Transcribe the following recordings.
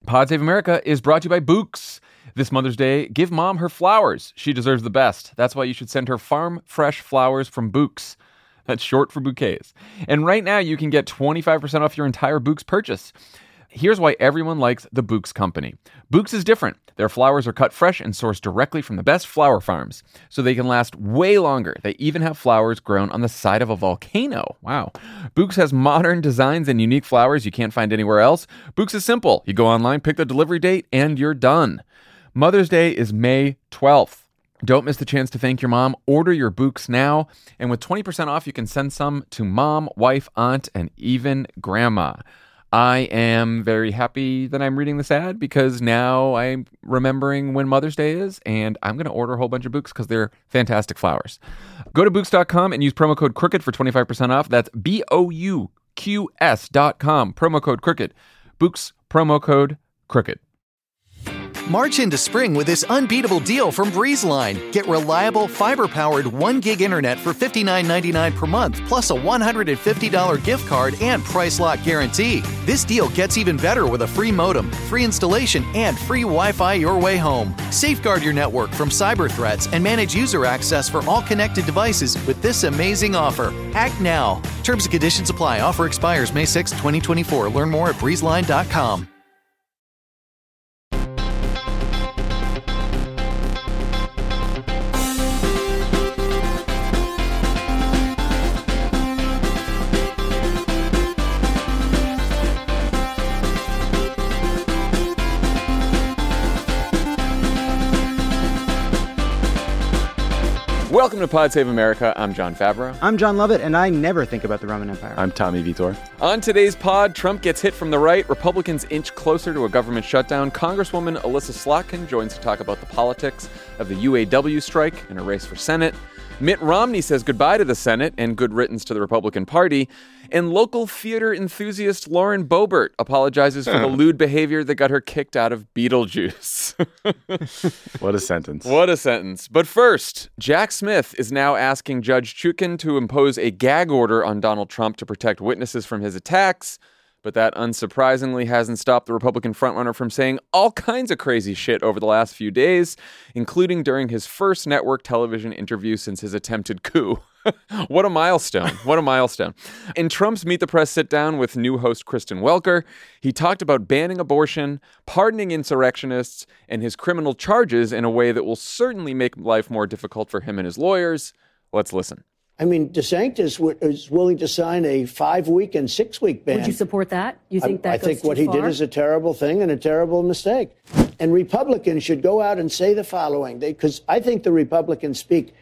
Pod Save America is brought to you by Books. This Mother's Day, give mom her flowers. She deserves the best. That's why you should send her farm fresh flowers from Books. That's short for bouquets. And right now, you can get 25% off your entire Books purchase. Here's why everyone likes the Books company. Books is different. Their flowers are cut fresh and sourced directly from the best flower farms, so they can last way longer. They even have flowers grown on the side of a volcano. Wow. Books has modern designs and unique flowers you can't find anywhere else. Books is simple. You go online, pick the delivery date, and you're done. Mother's Day is May 12th. Don't miss the chance to thank your mom. Order your Books now. And with 20% off, you can send some to mom, wife, aunt, and even grandma. I am very happy that I'm reading this ad because now I'm remembering when Mother's Day is, and I'm going to order a whole bunch of Books because they're fantastic flowers. Go to Books.com and use promo code Crooked for 25% off. That's BOUQS.com. Promo code Crooked. Books, promo code Crooked. March into spring with this unbeatable deal from BreezeLine. Get reliable, fiber-powered 1 gig internet for $59.99 per month, plus a $150 gift card and price lock guarantee. This deal gets even better with a free modem, free installation, and free Wi-Fi your way home. Safeguard your network from cyber threats and manage user access for all connected devices with this amazing offer. Act now. Terms and conditions apply. Offer expires May 6, 2024. Learn more at breezeline.com. Welcome to Pod Save America. I'm John Favreau. I'm John Lovett, and I never think about the Roman Empire. I'm Tommy Vitor. On today's pod, Trump gets hit from the right, Republicans inch closer to a government shutdown, Congresswoman Alyssa Slotkin joins to talk about the politics of the UAW strike and a race for Senate, Mitt Romney says goodbye to the Senate and good riddance to the Republican Party, and local theater enthusiast Lauren Boebert apologizes for the lewd behavior that got her kicked out of Beetlejuice. What a sentence. What a sentence. But first, Jack Smith is now asking Judge Chutkan to impose a gag order on Donald Trump to protect witnesses from his attacks. But that unsurprisingly hasn't stopped the Republican frontrunner from saying all kinds of crazy shit over the last few days, including during his first network television interview since his attempted coup. What a milestone. What a milestone. In Trump's Meet the Press sit-down with new host Kristen Welker, he talked about banning abortion, pardoning insurrectionists, and his criminal charges in a way that will certainly make life more difficult for him and his lawyers. Let's listen. I mean, DeSantis is willing to sign a 5-week and 6-week ban. Would you support that? You think that I goes think what too he far? did is a terrible thing and a terrible mistake. And Republicans should go out and say the following, because I think the Republicans speak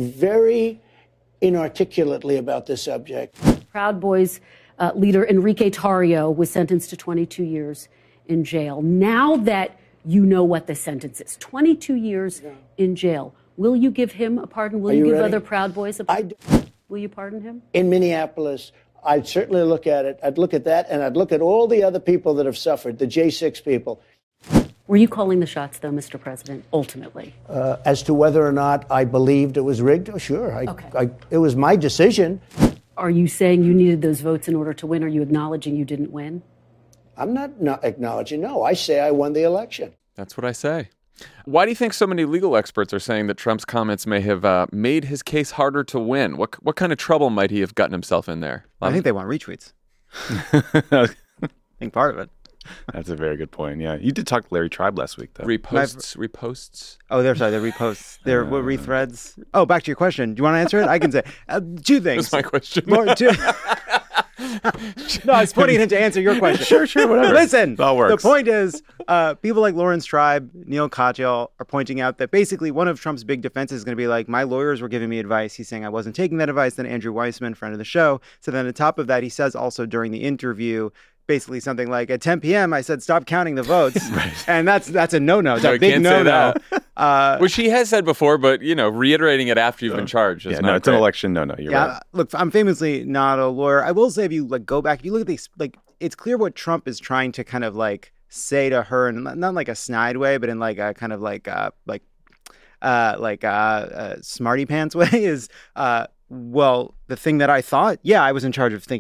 very inarticulately about this subject. Proud Boys leader Enrique Tarrio was sentenced to 22 years in jail. Now that you know what the sentence is, 22 years in jail, will you give him a pardon? Will you give other Proud Boys a pardon? Will you pardon him? In Minneapolis, I'd certainly look at it. I'd look at that, and I'd look at all the other people that have suffered, the J6 people. Were you calling the shots, though, Mr. President, ultimately? As to whether or not I believed it was rigged, oh, sure. It was my decision. Are you saying you needed those votes in order to win? Are you acknowledging you didn't win? I'm not acknowledging, no. I say I won the election. That's what I say. Why do you think so many legal experts are saying that Trump's comments may have made his case harder to win? What kind of trouble might he have gotten himself in there? I think they want retweets. I think part of it. That's a very good point. Yeah. You did talk to Larry Tribe last week, though. Reposts? Oh, they're reposts. They're rethreads. Oh, back to your question. Do you want to answer it? I can say two things. That's my question. No, I was putting it in to answer your question. Sure, whatever. Listen, that works. The point is, people like Lawrence Tribe, Neil Katyal are pointing out that basically one of Trump's big defenses is going to be like, my lawyers were giving me advice. He's saying I wasn't taking that advice. Then Andrew Weissman, friend of the show. So then on top of that, he says also during the interview, basically something like, at 10 p.m., I said, stop counting the votes. Right. And that's a no-no. It's a big no-no. Which he has said before, but, reiterating it after you've been charged is it's an election. No, you're right. Look, I'm famously not a lawyer. I will say if you go back, if you look at these, it's clear what Trump is trying to kind of say to her, and not like a snide way, but in a kind of smarty pants way is, well, the thing that I thought, I was in charge of thinking that.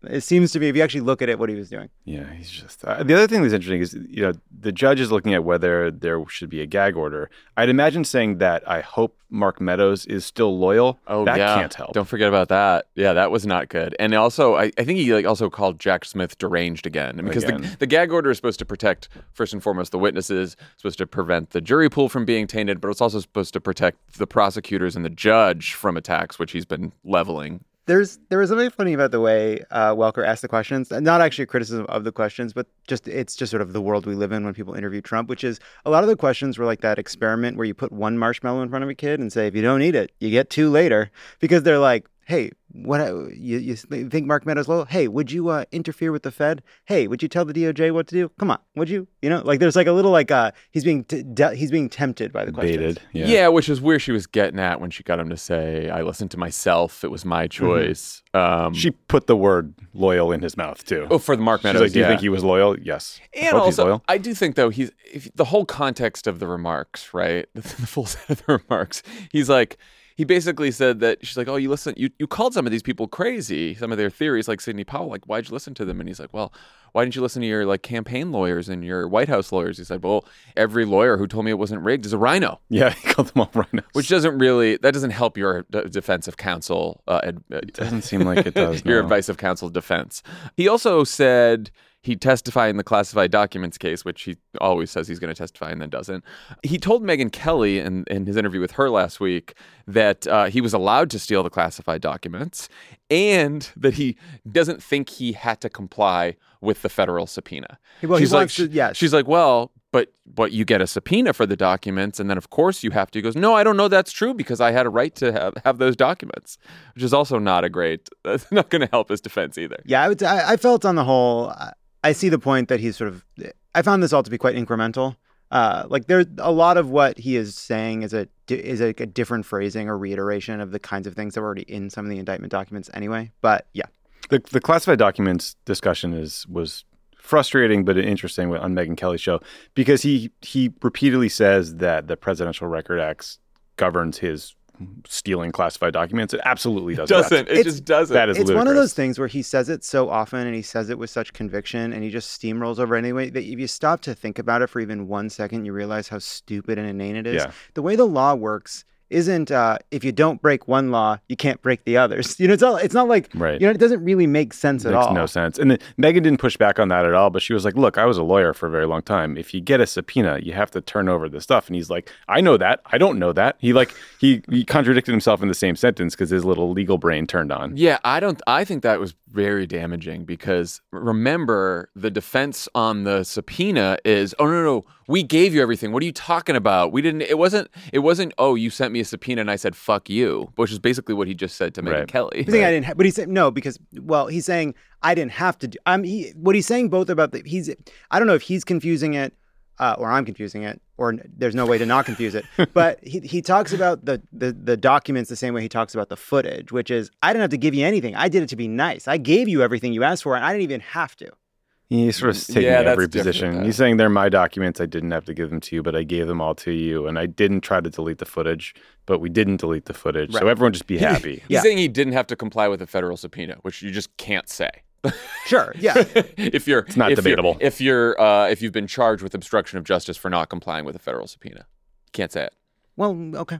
It seems to me, if you actually look at it, what he was doing. Yeah, he's just... the other thing that's interesting is, the judge is looking at whether there should be a gag order. I'd imagine saying that I hope Mark Meadows is still loyal. Oh, that yeah. can't help. Don't forget about that. Yeah, that was not good. And also, I think he also called Jack Smith deranged again. Because the gag order is supposed to protect, first and foremost, the witnesses, supposed to prevent the jury pool from being tainted, but it's also supposed to protect the prosecutors and the judge from attacks, which he's been leveling. There was something funny about the way Welker asked the questions. Not actually a criticism of the questions, but it's just sort of the world we live in when people interview Trump, which is a lot of the questions were like that experiment where you put one marshmallow in front of a kid and say, if you don't eat it, you get two later. Because they're like, hey, what you think Mark Meadows loyal? Hey, would you interfere with the Fed? Hey, would you tell the DOJ what to do? Come on, would you? There's like a little he's being tempted by the questions. Baited. Yeah, which is where she was getting at when she got him to say, I listened to myself. It was my choice. Mm-hmm. She put the word loyal in his mouth, too. Oh, for the Mark Meadows, She's like, do you think he was loyal? Yes. And also, I do think, though, the whole context of the remarks, right? The full set of the remarks, he's like, he basically said that she's like, oh, you called some of these people crazy, some of their theories, like Sidney Powell, like, why'd you listen to them? And he's like, well, why didn't you listen to your campaign lawyers and your White House lawyers? He said, well, every lawyer who told me it wasn't rigged is a rhino. Yeah, he called them all rhinos. Which doesn't help your defense of counsel. It doesn't seem like it does. Your advice of counsel defense. He also said he testified in the classified documents case, which he always says he's going to testify and then doesn't. He told Megyn Kelly in his interview with her last week that he was allowed to steal the classified documents and that he doesn't think he had to comply with the federal subpoena. Well, she's yes. She's like, well, but you get a subpoena for the documents, and then of course you have to. He goes, no, I don't know that's true because I had a right to have those documents, which is also that's not going to help his defense either. Yeah, I felt on the whole, I see the point that he's I found this all to be quite incremental. There's a lot of what he is saying is a different phrasing or reiteration of the kinds of things that were already in some of the indictment documents anyway. But yeah. The classified documents discussion was frustrating but interesting on Megyn Kelly's show because he repeatedly says that the Presidential Record Act governs his stealing classified documents. It absolutely doesn't. It just doesn't. That is it's ludicrous. One of those things where he says it so often and he says it with such conviction and he just steamrolls over anyway that if you stop to think about it for even 1 second, you realize how stupid and inane it is. Yeah. The way the law works isn't if you don't break one law, you can't break the others. It's not like, right. It doesn't really make sense at all. Makes no sense. And Megyn didn't push back on that at all, but she was like, look, I was a lawyer for a very long time. If you get a subpoena, you have to turn over the stuff. And he's like, I know that. I don't know that. He contradicted himself in the same sentence because his little legal brain turned on. Yeah, I think that was very damaging because remember the defense on the subpoena is, oh no, we gave you everything. What are you talking about? It wasn't, oh, you sent me a subpoena and I said, fuck you, which is basically what he just said to Megyn Kelly. He's saying I didn't, but he said no because, he's saying I didn't have to do. What he's saying both about I don't know if he's confusing it or I'm confusing it, or there's no way to not confuse it. But he talks about the documents the same way he talks about the footage, which is I didn't have to give you anything. I did it to be nice. I gave you everything you asked for, and I didn't even have to. He's sort of taking every position. He's saying they're my documents. I didn't have to give them to you, but I gave them all to you. And I didn't try to delete the footage, but we didn't delete the footage. Right. So everyone just be happy. He's saying he didn't have to comply with a federal subpoena, which you just can't say. Sure, yeah. It's not debatable. If you've been charged with obstruction of justice for not complying with a federal subpoena, can't say it. Well, okay.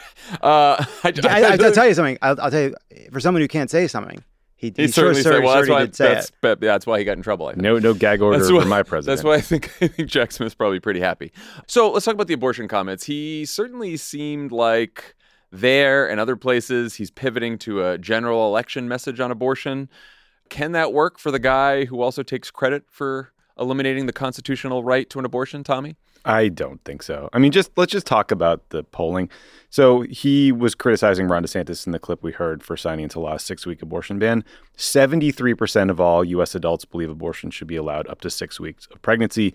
I'll tell you something. I'll tell you, for someone who can't say something, he certainly said, well, that's why he got in trouble. I think. No gag order for my president. That's why I think Jack Smith's probably pretty happy. So let's talk about the abortion comments. He certainly seemed like there and other places he's pivoting to a general election message on abortion. Can that work for the guy who also takes credit for eliminating the constitutional right to an abortion, Tommy? I don't think so. I mean, let's just talk about the polling. So he was criticizing Ron DeSantis in the clip we heard for signing into law a 6-week abortion ban. 73% of all U.S. adults believe abortion should be allowed up to 6 weeks of pregnancy.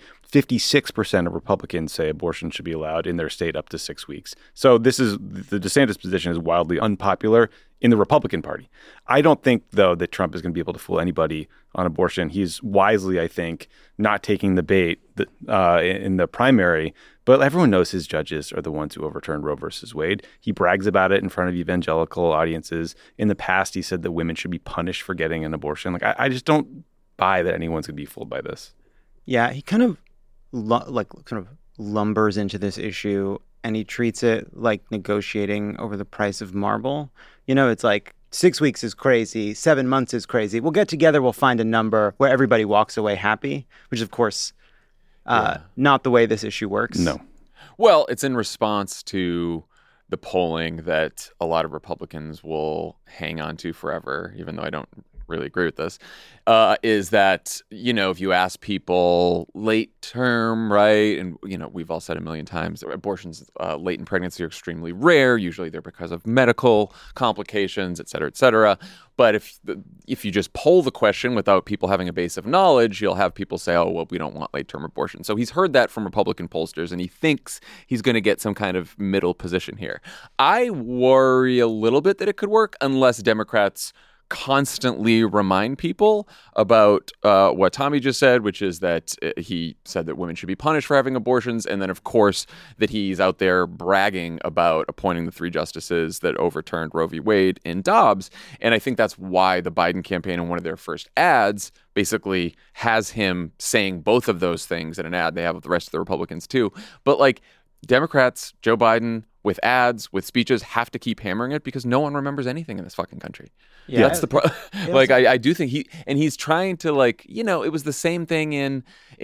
56% of Republicans say abortion should be allowed in their state up to 6 weeks. So the DeSantis position is wildly unpopular in the Republican Party. I don't think, though, that Trump is going to be able to fool anybody on abortion. He's wisely, I think, not taking the bait in the primary, But everyone knows his judges are the ones who overturned Roe versus Wade. He brags about it in front of evangelical audiences. In the past, he said that women should be punished for getting an abortion. Like, I just don't buy that anyone's going to be fooled by this. Yeah, he kind of lumbers into this issue, and he treats it like negotiating over the price of marble. You know, it's like 6 weeks is crazy, 7 months is crazy. We'll get together, we'll find a number where everybody walks away happy, which is, of course, not the way this issue works. No. Well, it's in response to the polling that a lot of Republicans will hang on to forever, even though I don't really agree with this, is that, you know, if you ask people late term, right, and, you know, we've all said a million times, abortions late in pregnancy are extremely rare. Usually they're because of medical complications, et cetera, But if you just poll the question without people having a base of knowledge, you'll have people say, oh, well, we don't want late-term abortion. So he's heard that from Republican pollsters, and he thinks he's going to get some kind of middle position here. I worry a little bit that it could work unless Democrats constantly remind people about what Tommy just said, which is that he said that women should be punished for having abortions. And then, of course, that he's out there bragging about appointing the 3 justices that overturned Roe v. Wade in Dobbs. And I think that's why the Biden campaign in one of their first ads basically has him saying both of those things in an ad. They have the rest of the Republicans too. But like Democrats, Joe Biden, with ads, with speeches, have to keep hammering it because no one remembers anything in this fucking country. Yeah, that's the problem. Like, I do think he's trying to, like, you know, it was the same thing in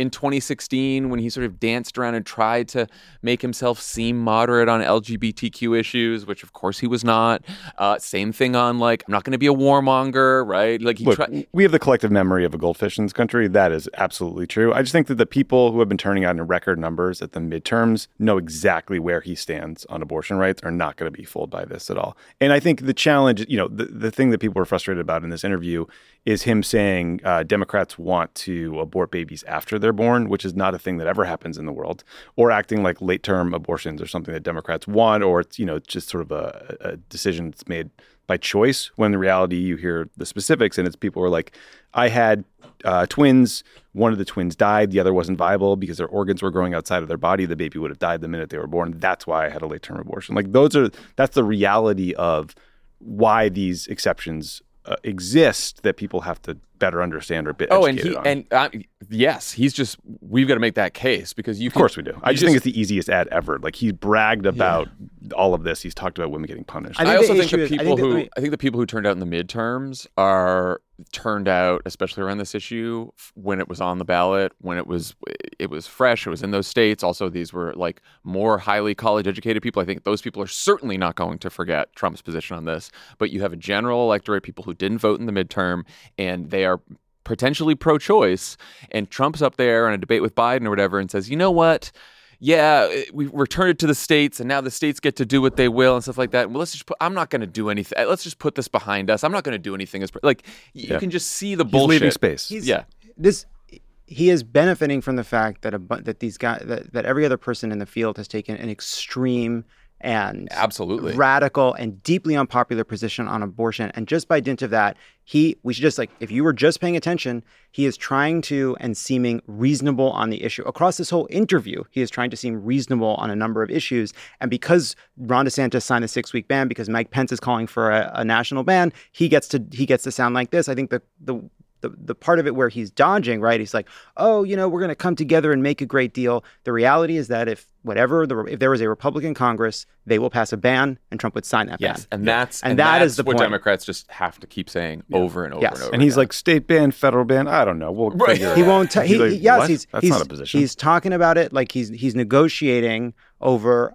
2016 when he sort of danced around and tried to make himself seem moderate on LGBTQ issues, which of course he was not. Same thing on, like, I'm not going to be a warmonger, right? Like, we have the collective memory of a goldfish in this country. That is absolutely true. I just think that the people who have been turning out in record numbers at the midterms know exactly where he stands on abortion rights, are not going to be fooled by this at all. And I think the challenge, you know, the thing that people were frustrated about in this interview is him saying Democrats want to abort babies after they're born, which is not a thing that ever happens in the world, or acting like late-term abortions are something that Democrats want, or it's, you know, just sort of a decision that's made by choice, when in reality you hear the specifics and it's people who are like, I had twins, one of the twins died, the other wasn't viable because their organs were growing outside of their body, the baby would have died the minute they were born. That's why I had a late-term abortion. Like, that's the reality of why these exceptions exist that people have to better understand or be educated on. Yes, we've got to make that case because of course we do. I just think it's the easiest ad ever. Like, he bragged about all of this. He's talked about women getting punished. I also think the people who turned out in the midterms turned out, especially around this issue, when it was on the ballot, when it was fresh, it was in those states. Also, these were like more highly college educated people. I think those people are certainly not going to forget Trump's position on this. But you have a general electorate, people who didn't vote in the midterm, and they are potentially pro-choice, and Trump's up there in a debate with Biden or whatever and says, you know what? Yeah, we returned it to the states, and now the states get to do what they will and stuff like that. Well, I'm not going to do anything. Let's just put this behind us. I'm not going to do anything. You can just see the bullshit. He's leaving space. He is benefiting from the fact that these guys, that every other person in the field has taken an extreme and absolutely radical and deeply unpopular position on abortion. And just by dint of that, we should just, like, if you were just paying attention, he is trying to and seeming reasonable on the issue. Across this whole interview, he is trying to seem reasonable on a number of issues. And because Ron DeSantis signed a 6-week ban, because Mike Pence is calling for a national ban, he gets to sound like this. I think the part of it where he's dodging, right? He's like, oh, you know, we're going to come together and make a great deal. The reality is that if there was a Republican Congress, they will pass a ban, and Trump would sign that ban. Yes, and that is the what point. Democrats just have to keep saying over and over and over. And he's like, state ban, federal ban. I don't know. We'll figure it he out. won't. That's not a position. He's talking about it like he's negotiating over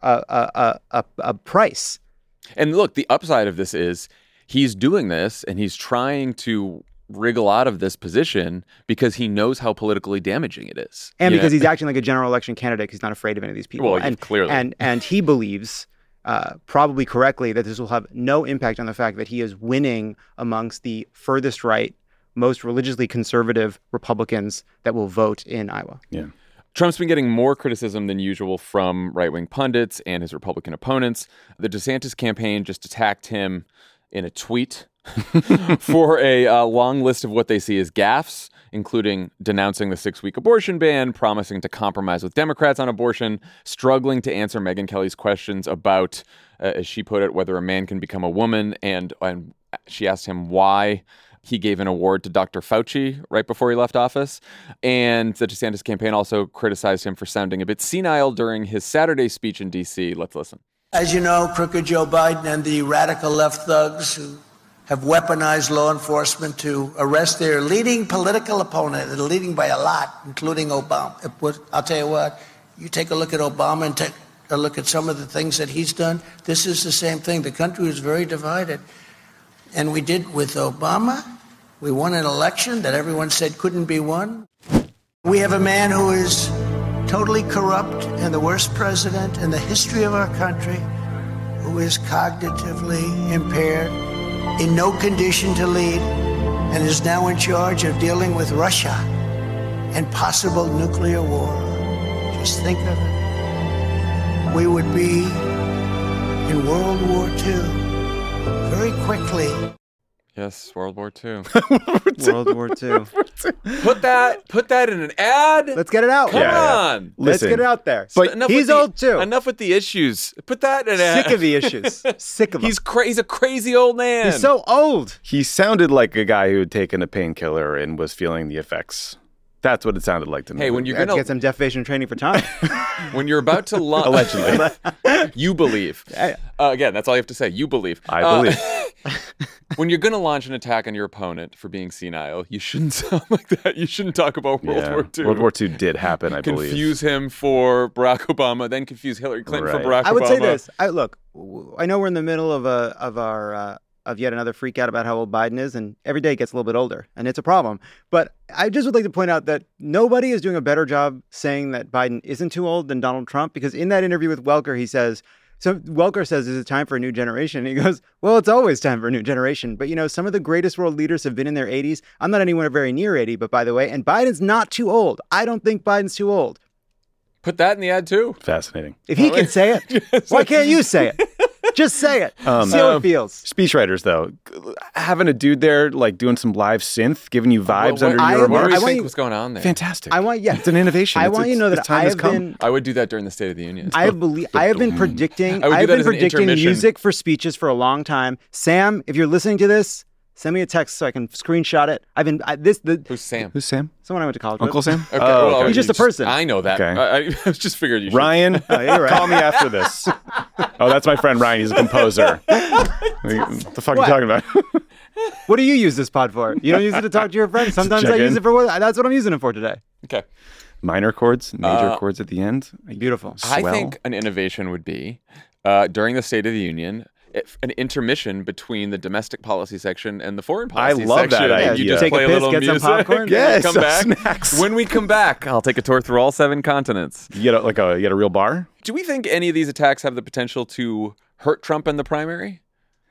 a price. And look, the upside of this is he's doing this, and he's trying to wriggle out of this position because he knows how politically damaging it is. And because he's acting like a general election candidate, he's not afraid of any of these people. Well, clearly. And he believes, probably correctly, that this will have no impact on the fact that he is winning amongst the furthest right, most religiously conservative Republicans that will vote in Iowa. Yeah. Trump's been getting more criticism than usual from right-wing pundits and his Republican opponents. The DeSantis campaign just attacked him in a tweet for a long list of what they see as gaffes, including denouncing the 6-week abortion ban, promising to compromise with Democrats on abortion, struggling to answer Megyn Kelly's questions about, as she put it, whether a man can become a woman, and she asked him why he gave an award to Dr. Fauci right before he left office. And the DeSantis campaign also criticized him for sounding a bit senile during his Saturday speech in D.C. Let's listen. As you know, crooked Joe Biden and the radical left thugs who have weaponized law enforcement to arrest their leading political opponent, and leading by a lot, including Obama. I'll tell you what, you take a look at Obama and take a look at some of the things that he's done. This is the same thing. The country is very divided. And we did with Obama. We won an election that everyone said couldn't be won. We have a man who is totally corrupt and the worst president in the history of our country, who is cognitively impaired, in no condition to lead, and is now in charge of dealing with Russia and possible nuclear war. Just think of it. We would be in World War II very quickly. Yes, World War II. World War II. Put that in an ad. Let's get it out. Come on. Let's get it out there. But he's old too. Enough with the issues. Put that in an ad. Sick of the issues. Sick of them. He's a crazy old man. He's so old. He sounded like a guy who had taken a painkiller and was feeling the effects. That's what it sounded like to me. Hey, when you're Got to gonna get some defamation training for Tom. when you're about to launch, Allegedly. you believe. Again, that's all you have to say. You believe. I believe. When you're going to launch an attack on your opponent for being senile, you shouldn't sound like that. You shouldn't talk about World War II. World War II did happen, I believe. Confuse him for Barack Obama, then confuse Hillary Clinton for Right. Barack Obama. I would say this. I know we're in the middle of yet another freak out about how old Biden is, and every day it gets a little bit older, and it's a problem. But I just would like to point out that nobody is doing a better job saying that Biden isn't too old than Donald Trump, because in that interview with Welker, he says, so Welker says, is it time for a new generation? And he goes, well, it's always time for a new generation. But, some of the greatest world leaders have been in their 80s. I'm not anywhere very near 80, but by the way, and Biden's not too old. I don't think Biden's too old. Put that in the ad, too. Fascinating. If he can say it, why can't you say it? Just say it. See how it feels. Speechwriters, though, having a dude there like doing some live synth, giving you vibes under your What do remarks. you think was going on there? Fantastic. It's an innovation. I want you to know that I have been. I would do that during the State of the Union. I have been predicting. I would do I've that been as an predicting intermission. music for speeches for a long time. Sam, if you're listening to this, send me a text so I can screenshot it. Who's Sam? Who's Sam? Someone I went to college Uncle with. Sam? Okay, Oh, okay. He's just a person. I know that. Okay. I just figured you should. Ryan, you're right. call me after this. Oh, that's my friend Ryan. He's a composer. What the fuck are you talking about? What do you use this pod for? You don't use it to talk to your friends. Sometimes I check use in. it for that's what I'm using it for today. Okay. Minor chords, major chords at the end. Beautiful. I Swell. think an innovation would be during the State of the Union, an intermission between the domestic policy section and the foreign policy love that section. idea. You Yeah. just Take a play a piss, little get some music. popcorn. Yes, come some back. snacks. When we come back, I'll take a tour through all 7 continents. You get a real bar? Do we think any of these attacks have the potential to hurt Trump in the primary?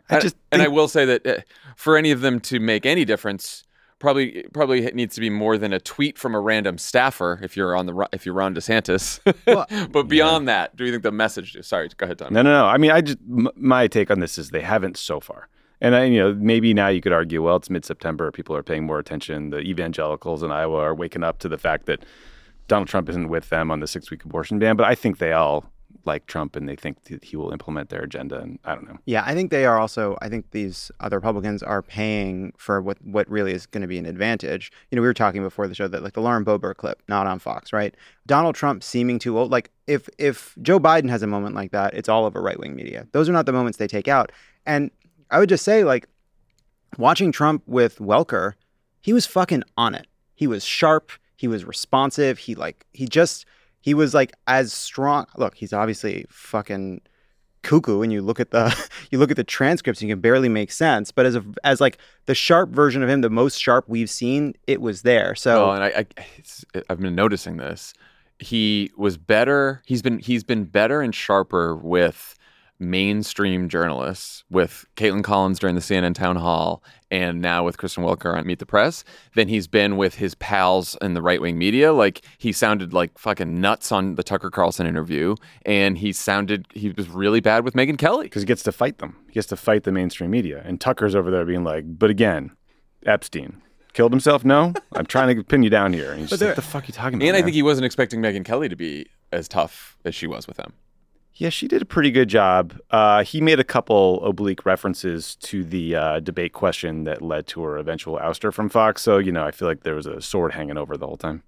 I will say that for any of them to make any difference, probably it needs to be more than a tweet from a random staffer if you're Ron DeSantis. But beyond that, do you think the message? Sorry, go ahead, Tom. No. I mean, my take on this is they haven't so far. And maybe now you could argue, well, it's mid-September, people are paying more attention. The evangelicals in Iowa are waking up to the fact that Donald Trump isn't with them on the 6-week abortion ban. But I think they all like Trump and they think that he will implement their agenda. And I don't know. Yeah, I think they are also. I think these other Republicans are paying for what really is going to be an advantage. We were talking before the show that like the Lauren Boebert clip, not on Fox, right? Donald Trump seeming too old. Like if Joe Biden has a moment like that, it's all over right-wing media. Those are not the moments they take out. And I would just say, like, watching Trump with Welker, he was fucking on it. He was sharp. He was responsive. He was like as strong. Look, he's obviously fucking cuckoo, and you look at the transcripts, and you can barely make sense. But as like the sharp version of him, the most sharp we've seen, it was there. So, and I've been noticing this. He was better. He's been better and sharper with mainstream journalists, with Caitlin Collins during the CNN town hall and now with Kristen Welker on Meet the Press, than he's been with his pals in the right-wing media. Like, he sounded like fucking nuts on the Tucker Carlson interview, and he was really bad with Megyn Kelly. Because he gets to fight them. He gets to fight the mainstream media. And Tucker's over there being like, but again, Epstein killed himself? No? I'm trying to pin you down here. And he's just like, what the fuck are you talking about, And I man? think he wasn't expecting Megyn Kelly to be as tough as she was with him. Yeah, she did a pretty good job. He made a couple oblique references to the debate question that led to her eventual ouster from Fox. So, I feel like there was a sword hanging over the whole time.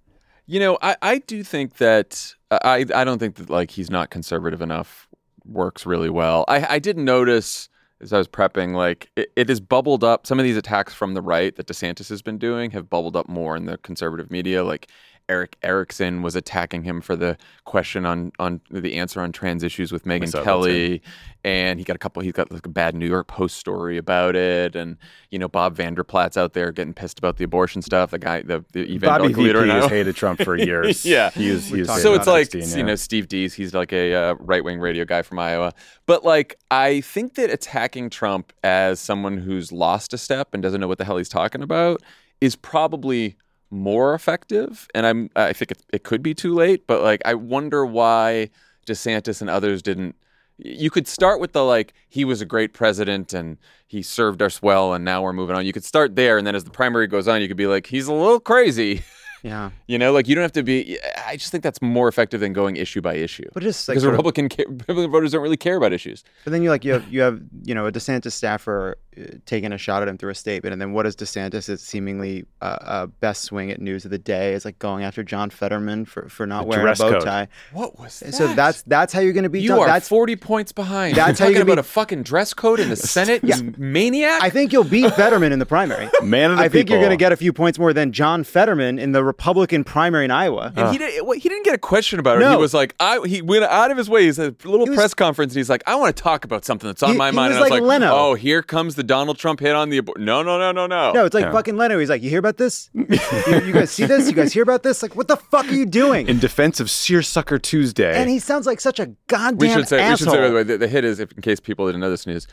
I do think that I don't think that like he's not conservative enough works really well. I did notice as I was prepping, like it has bubbled up. Some of these attacks from the right that DeSantis has been doing have bubbled up more in the conservative media. Like Eric Erickson was attacking him for the question on the answer on trans issues with Megyn Kelly, and he got like a bad New York Post story about it, and Bob Vanderplaat's out there getting pissed about the abortion stuff. The guy, the evangelical leader, has hated Trump for years. Yeah, so it's like Epstein, Steve Dees, he's like a right wing radio guy from Iowa, but like I think that attacking Trump as someone who's lost a step and doesn't know what the hell he's talking about is probably more effective, and I think it could be too late, but like I wonder why DeSantis and others didn't. You could start with the like, he was a great president and he served us well and now we're moving on. You could start there, and then as the primary goes on, you could be like, he's a little crazy. Yeah. Like you don't have to be. I just think that's more effective than going issue by issue. But just like because Republican voters don't really care about issues. But then you have a DeSantis staffer taking a shot at him through a statement, and then what is DeSantis' seemingly best swing at news of the day is like going after John Fetterman for not wearing a bow tie. What was that? So that's how you're going to be. You are 40 points behind. That's how you're talking about a fucking dress code in the Senate. You maniac. I think you'll beat Fetterman in the primary. Man of the I think people. you're going to get a few points more than John Fetterman in the Republican primary in Iowa. And he didn't get a question about it. No. He was like, he went out of his way. He's a little press conference, and he's like, I want to talk about something that's on my mind. Was and I was like like, Leno. oh, here comes the Donald Trump hit on the abortion. No. No, it's like fucking Leno. He's like, you hear about this? you guys see this? You guys hear about this? Like, what the fuck are you doing? In defense of Seersucker Tuesday. And he sounds like such a goddamn We should say, by asshole. the way, the hit is, in case people didn't know this news,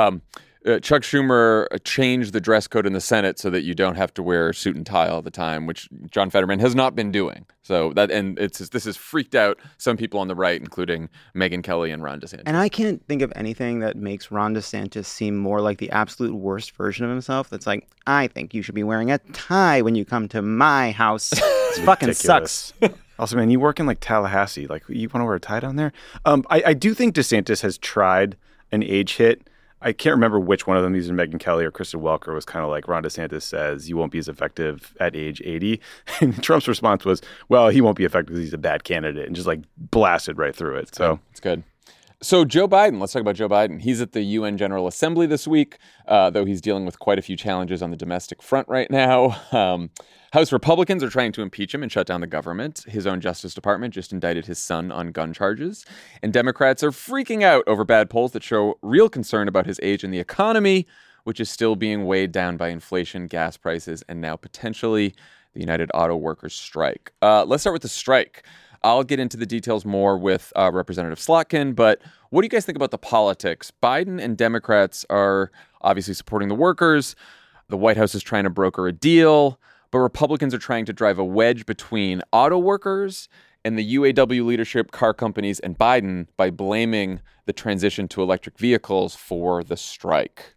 Chuck Schumer changed the dress code in the Senate so that you don't have to wear a suit and tie all the time, which John Fetterman has not been doing. So this has freaked out some people on the right, including Megyn Kelly and Ron DeSantis. And I can't think of anything that makes Ron DeSantis seem more like the absolute worst version of himself. That's like, I think you should be wearing a tie when you come to my house. It fucking sucks. Also, man, you work in like Tallahassee. Like, you want to wear a tie down there? I do think DeSantis has tried an age hit. I can't remember which one of them, either Megyn Kelly or Kristen Welker, was kind of like, Ron DeSantis says you won't be as effective at age 80. And Trump's response was, well, he won't be effective because he's a bad candidate, and just like blasted right through it. So it's good. So Joe Biden, let's talk about Joe Biden. He's at the UN General Assembly this week, though he's dealing with quite a few challenges on the domestic front right now. House Republicans are trying to impeach him and shut down the government. His own Justice Department just indicted his son on gun charges. And Democrats are freaking out over bad polls that show real concern about his age in the economy, which is still being weighed down by inflation, gas prices, and now potentially the United Auto Workers strike. Let's start with the strike. I'll get into the details more with Representative Slotkin, but what do you guys think about the politics? Biden and Democrats are obviously supporting the workers. The White House is trying to broker a deal, but Republicans are trying to drive a wedge between auto workers and the UAW leadership, car companies, and Biden by blaming the transition to electric vehicles for the strike.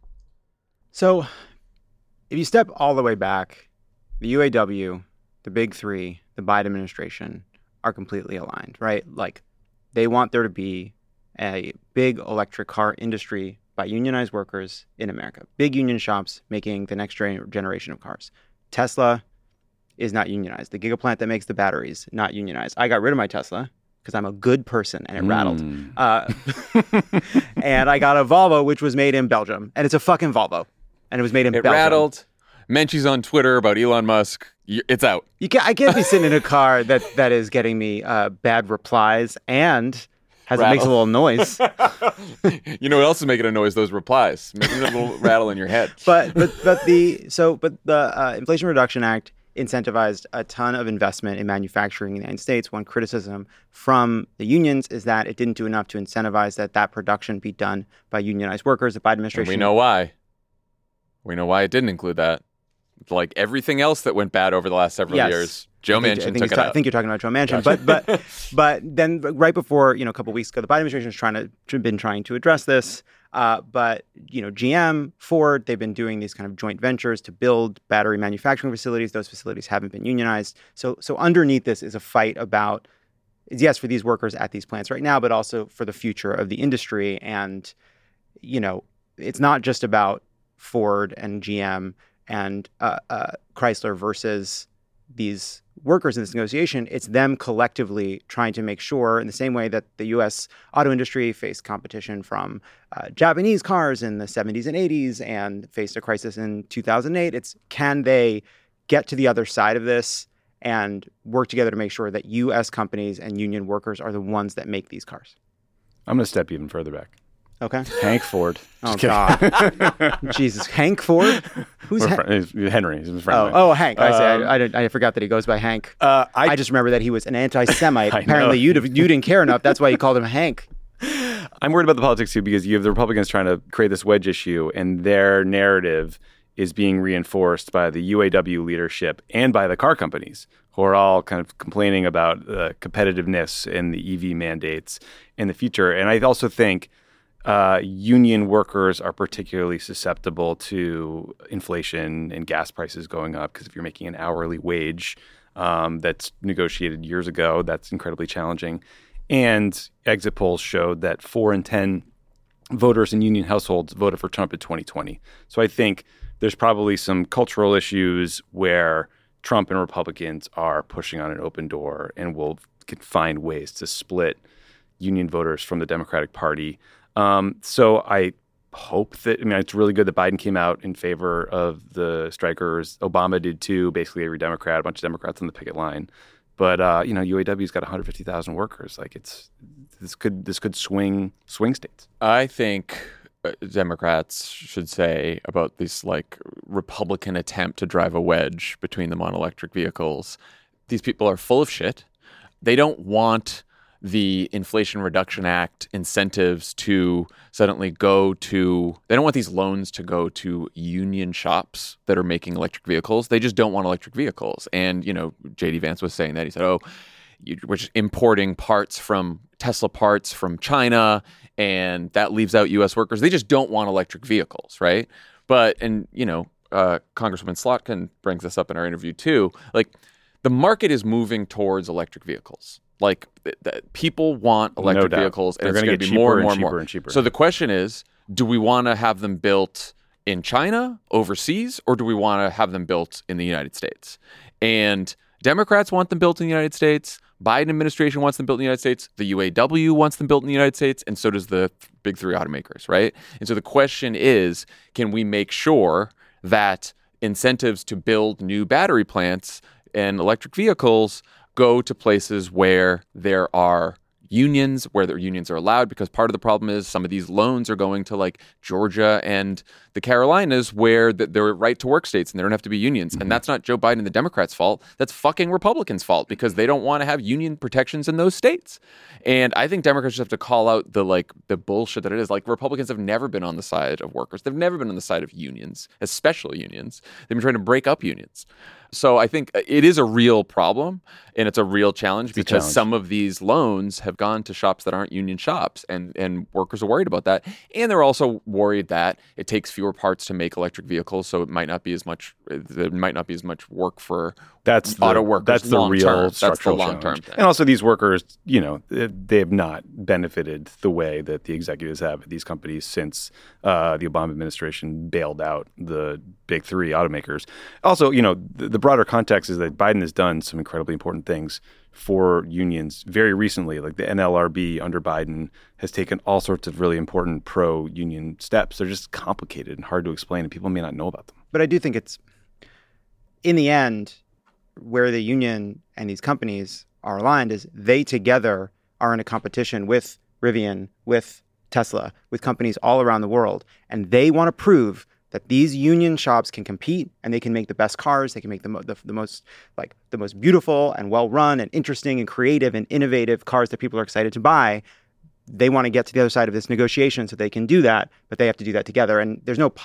So if you step all the way back, the UAW, the Big Three, the Biden administration are completely aligned, right? Like, they want there to be a big electric car industry by unionized workers in America. Big union shops making the next generation of cars. Tesla is not unionized. The Gigaplant that makes the batteries, not unionized. I got rid of my Tesla because I'm a good person and it rattled. And I got a Volvo, which was made in Belgium. And it's a fucking Volvo. And it was made in Belgium. It rattled. Menchie's on Twitter about Elon Musk. It's out. I can't be sitting in a car that is getting me bad replies and makes a little noise. You know what else is making a noise? Those replies, making a little rattle in your head. But the Inflation Reduction Act incentivized a ton of investment in manufacturing in the United States. One criticism from the unions is that it didn't do enough to incentivize that production be done by unionized workers. The Biden administration... And we know why. We know why it didn't include that. Like everything else that went bad over the last several years, Joe Manchin took it out. I think you're talking about Joe Manchin. Gotcha. But then right before, a couple of weeks ago, the Biden administration has been trying to address this. But GM, Ford, they've been doing these kind of joint ventures to build battery manufacturing facilities. Those facilities haven't been unionized. So underneath this is a fight about, yes, for these workers at these plants right now, but also for the future of the industry. And, it's not just about Ford and GM and Chrysler versus these workers in this negotiation. It's them collectively trying to make sure, in the same way that the U.S. auto industry faced competition from Japanese cars in the 70s and 80s and faced a crisis in 2008, it's can they get to the other side of this and work together to make sure that U.S. companies and union workers are the ones that make these cars. I'm going to step even further back. Okay. Hank Ford. Oh, God. Jesus. Hank Ford? Who's Henry. He's his friend. Oh, Hank. I forgot that he goes by Hank. I just remember that he was an anti-Semite. Apparently, you didn't care enough. That's why you called him Hank. I'm worried about the politics, too, because you have the Republicans trying to create this wedge issue, and their narrative is being reinforced by the UAW leadership and by the car companies, who are all kind of complaining about the competitiveness and the EV mandates in the future. And I also think union workers are particularly susceptible to inflation and gas prices going up, because if you're making an hourly wage that's negotiated years ago, that's incredibly challenging. And exit polls showed that 4 in 10 voters in union households voted for Trump in 2020. So I think there's probably some cultural issues where Trump and Republicans are pushing on an open door and can find ways to split union voters from the Democratic Party. So I hope that, it's really good that Biden came out in favor of the strikers. Obama did too, basically every Democrat, a bunch of Democrats on the picket line. But, UAW's got 150,000 workers. Like this could swing states. I think Democrats should say about this Republican attempt to drive a wedge between them on electric vehicles. These people are full of shit. They don't want the Inflation Reduction Act incentives to suddenly they don't want these loans to go to union shops that are making electric vehicles. They just don't want electric vehicles. And, J.D. Vance was saying that. He said, we're just importing Tesla parts from China, and that leaves out U.S. workers. They just don't want electric vehicles, right? But, Congresswoman Slotkin brings this up in our interview too, the market is moving towards electric vehicles. People want electric vehicles, and it's going to be more and more and cheaper. So the question is, do we want to have them built in China, overseas, or do we want to have them built in the United States? And Democrats want them built in the United States. Biden administration wants them built in the United States. The UAW wants them built in the United States, and so does the big three automakers, right? And so the question is, can we make sure that incentives to build new battery plants and electric vehicles go to places where there are unions, where their unions are allowed? Because part of the problem is some of these loans are going to Georgia and the Carolinas, where they're right to work states and they don't have to be unions. And that's not Joe Biden and the Democrats' fault. That's fucking Republicans' fault, because they don't want to have union protections in those states. And I think Democrats just have to call out the bullshit that it is. Republicans have never been on the side of workers. They've never been on the side of unions, especially unions. They've been trying to break up unions. So I think it is a real problem, and it's a real challenge because some of these loans have gone to shops that aren't union shops, and workers are worried about that. And they're also worried that it takes fewer parts to make electric vehicles, so it might not be as much. There might not be as much work for auto workers. That's the real structural long term thing. And also, these workers, they have not benefited the way that the executives have at these companies since the Obama administration bailed out the big three automakers. Also, the broader context is that Biden has done some incredibly important things for unions very recently. The NLRB under Biden has taken all sorts of really important pro-union steps. They're just complicated and hard to explain, and people may not know about them. But I do think it's, in the end, where the union and these companies are aligned is they together are in a competition with Rivian, with Tesla, with companies all around the world. And they want to prove that these union shops can compete and they can make the best cars. They can make the most beautiful and well-run and interesting and creative and innovative cars that people are excited to buy. They want to get to the other side of this negotiation so they can do that, but they have to do that together. And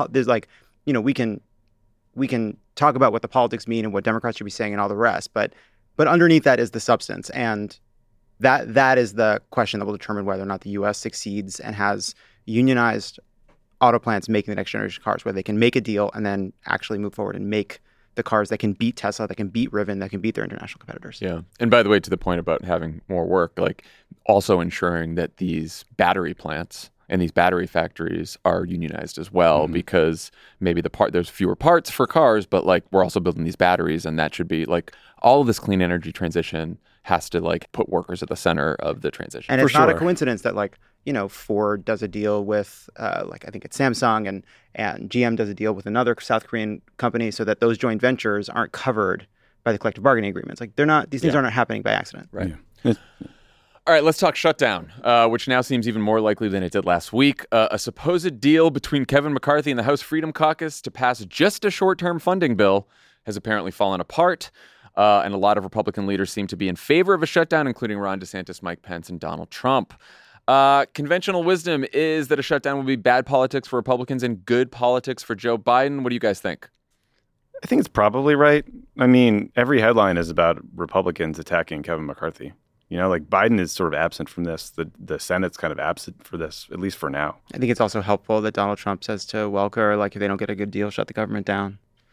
we can talk about what the politics mean and what Democrats should be saying and all the rest, but underneath that is the substance. And that is the question that will determine whether or not the U.S. succeeds and has unionized auto plants making the next generation cars, where they can make a deal and then actually move forward and make the cars that can beat Tesla, that can beat Rivian, that can beat their international competitors. Yeah. And by the way, to the point about having more work, like also ensuring that these battery plants and these battery factories are unionized as well, because maybe there's fewer parts for cars, but like we're also building these batteries, and that should be like all of this clean energy transition has to like put workers at the center of the transition. And it's not a coincidence that Ford does a deal with I think it's Samsung, and GM does a deal with another South Korean company, so that those joint ventures aren't covered by the collective bargaining agreements. Like these things aren't happening by accident. Right. Yeah. All right, let's talk shutdown, which now seems even more likely than it did last week. A supposed deal between Kevin McCarthy and the House Freedom Caucus to pass just a short-term funding bill has apparently fallen apart. And a lot of Republican leaders seem to be in favor of a shutdown, including Ron DeSantis, Mike Pence, and Donald Trump. Conventional wisdom is that a shutdown would be bad politics for Republicans and good politics for Joe Biden. What do you guys think? I think it's probably right. I mean, every headline is about Republicans attacking Kevin McCarthy. Biden is sort of absent from this. The Senate's kind of absent for this, at least for now. I think it's also helpful that Donald Trump says to Welker, if they don't get a good deal, shut the government down.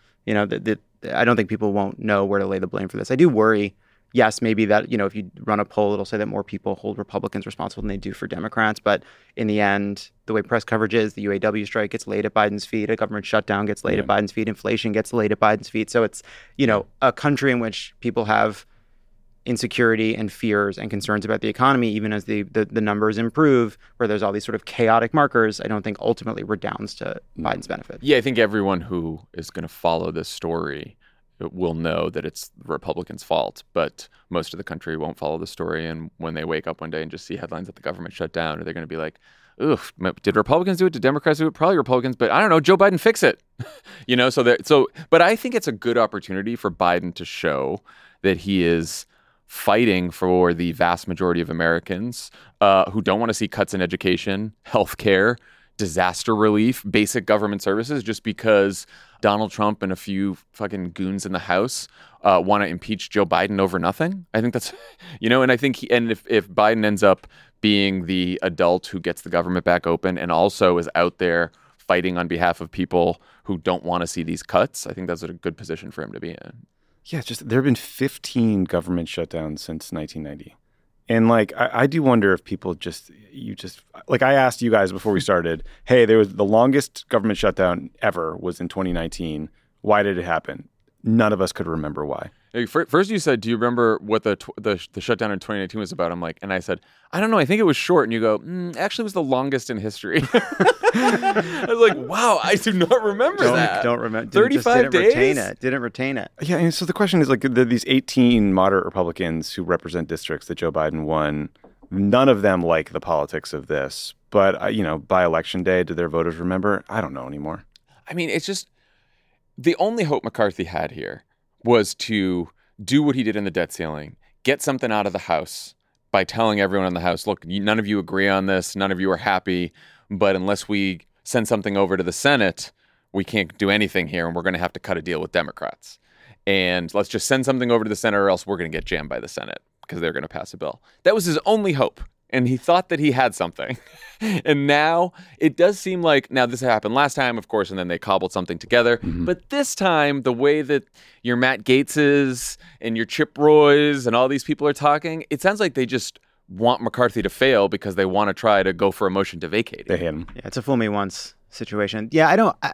I don't think people won't know where to lay the blame for this. I do worry, yes, maybe that, if you run a poll, it'll say that more people hold Republicans responsible than they do for Democrats. But in the end, the way press coverage is, the UAW strike gets laid at Biden's feet, a government shutdown gets laid at Biden's feet, inflation gets laid at Biden's feet. So it's, a country in which people have insecurity and fears and concerns about the economy, even as the numbers improve, where there's all these sort of chaotic markers, I don't think ultimately redounds to Biden's benefit. Yeah, I think everyone who is going to follow this story will know that it's the Republicans' fault, but most of the country won't follow the story. And when they wake up one day and just see headlines that the government shut down, they're going to be like, oof, did Republicans do it? Did Democrats do it? Probably Republicans, but I don't know, Joe Biden, fix it. But I think it's a good opportunity for Biden to show that he is fighting for the vast majority of Americans who don't want to see cuts in education, healthcare, disaster relief, basic government services, just because Donald Trump and a few fucking goons in the House want to impeach Joe Biden over nothing. I think that's, and I think if Biden ends up being the adult who gets the government back open and also is out there fighting on behalf of people who don't want to see these cuts, I think that's a good position for him to be in. Yeah, there have been 15 government shutdowns since 1990. And I do wonder if people I asked you guys before we started, hey, there was the longest government shutdown ever was in 2019. Why did it happen? None of us could remember why. First you said, do you remember what the shutdown in 2019 was about? And I said, I don't know. I think it was short. And you go, actually it was the longest in history. I was like, wow, I do not remember that. Don't remember. 35 days? Didn't retain it. Yeah, and so the question is these 18 moderate Republicans who represent districts that Joe Biden won, none of them like the politics of this. But, by election day, do their voters remember? I don't know anymore. I mean, it's just the only hope McCarthy had here was to do what he did in the debt ceiling, get something out of the House by telling everyone in the House, look, none of you agree on this, none of you are happy, but unless we send something over to the Senate, we can't do anything here, and we're going to have to cut a deal with Democrats. And let's just send something over to the Senate, or else we're going to get jammed by the Senate because they're going to pass a bill. That was his only hope. And he thought that he had something. And now it does seem like, now this happened last time, of course, and then they cobbled something together. Mm-hmm. But this time, the way that your Matt Gaetzes and your Chip Roys and all these people are talking, it sounds like they just want McCarthy to fail because they want to try to go for a motion to vacate. They hit him. Yeah, it's a fool me once situation. Yeah,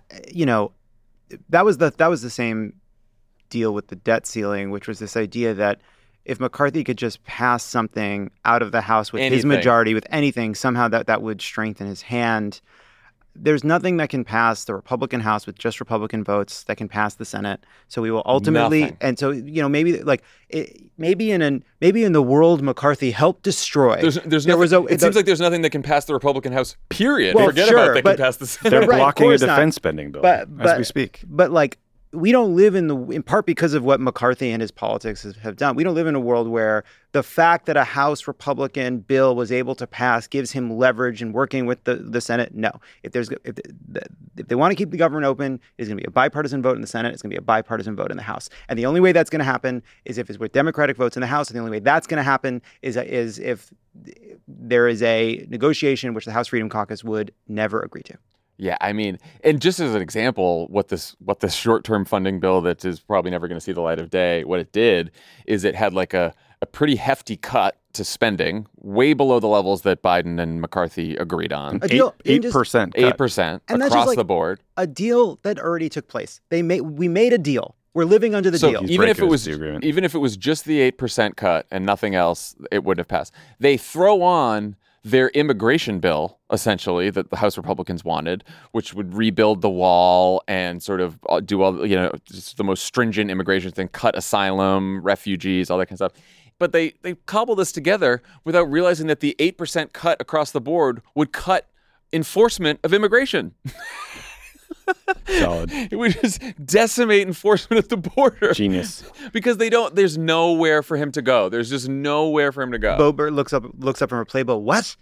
that was the same deal with the debt ceiling, which was this idea that if McCarthy could just pass something out of the House with his majority, with anything, somehow that would strengthen his hand. there's nothing that can pass the Republican House with just Republican votes that can pass the Senate. So we will ultimately, Nothing. and so maybe maybe in the world McCarthy helped destroy. There's nothing, it seems like there's nothing that can pass the Republican House. Period. Well, Forget sure, about that but can pass the Senate. They're Right, of blocking a course not. defense spending bill as we speak. But like, we don't live in part because of what McCarthy and his politics have done. We don't live in a world where the fact that a House Republican bill was able to pass gives him leverage in working with the Senate. No, if they want to keep the government open, it's going to be a bipartisan vote in the Senate. It's going to be a bipartisan vote in the House. And the only way that's going to happen is if it's with Democratic votes in the House. And the only way that's going to happen is if there is a negotiation which the House Freedom Caucus would never agree to. Yeah, I mean, and just as an example, what this short-term funding bill that is probably never going to see the light of day, what it did is it had like a pretty hefty cut to spending, way below the levels that Biden and McCarthy agreed on. A deal, 8%. 8% And that's across just like the board. a deal that already took place. We made a deal. We're living under the So deal. even if it breaking was the agreement. even if it was just the 8% cut and nothing else, it wouldn't have passed. They throw on their immigration bill, essentially, that the House Republicans wanted, which would rebuild the wall and sort of do all, just the most stringent immigration thing, cut asylum, refugees, all that kind of stuff. But they cobble this together without realizing that the 8% cut across the board would cut enforcement of immigration. Solid. It would just decimate enforcement at the border. Genius. Because there's nowhere for him to go. There's just nowhere for him to go. Boebert looks up from her playbill. What?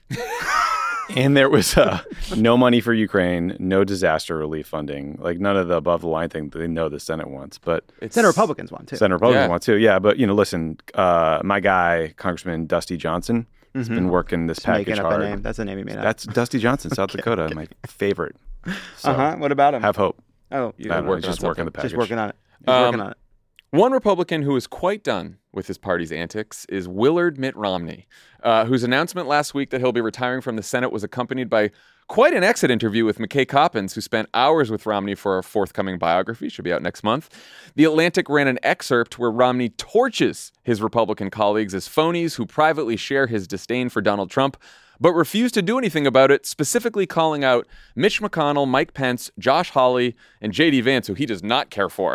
And there was no money for Ukraine, no disaster relief funding, like none of the above the line thing that they know the Senate wants. But Senate Republicans want too. Senate Republicans Yeah. want too. Yeah, but listen, my guy, Congressman Dusty Johnson, has been working this package Making up hard. a name. That's a name you made up. That's Dusty Johnson, South Dakota, my favorite. So What about him? have hope. Oh, You're That working just on working the package. just working on it. He's working on it. One Republican who is quite done with his party's antics is Willard Mitt Romney, whose announcement last week that he'll be retiring from the Senate was accompanied by quite an exit interview with McKay Coppins, who spent hours with Romney for a forthcoming biography. Should be out next month. The Atlantic ran an excerpt where Romney torches his Republican colleagues as phonies who privately share his disdain for Donald Trump, but refuse to do anything about it, specifically calling out Mitch McConnell, Mike Pence, Josh Hawley, and J.D. Vance, who he does not care for.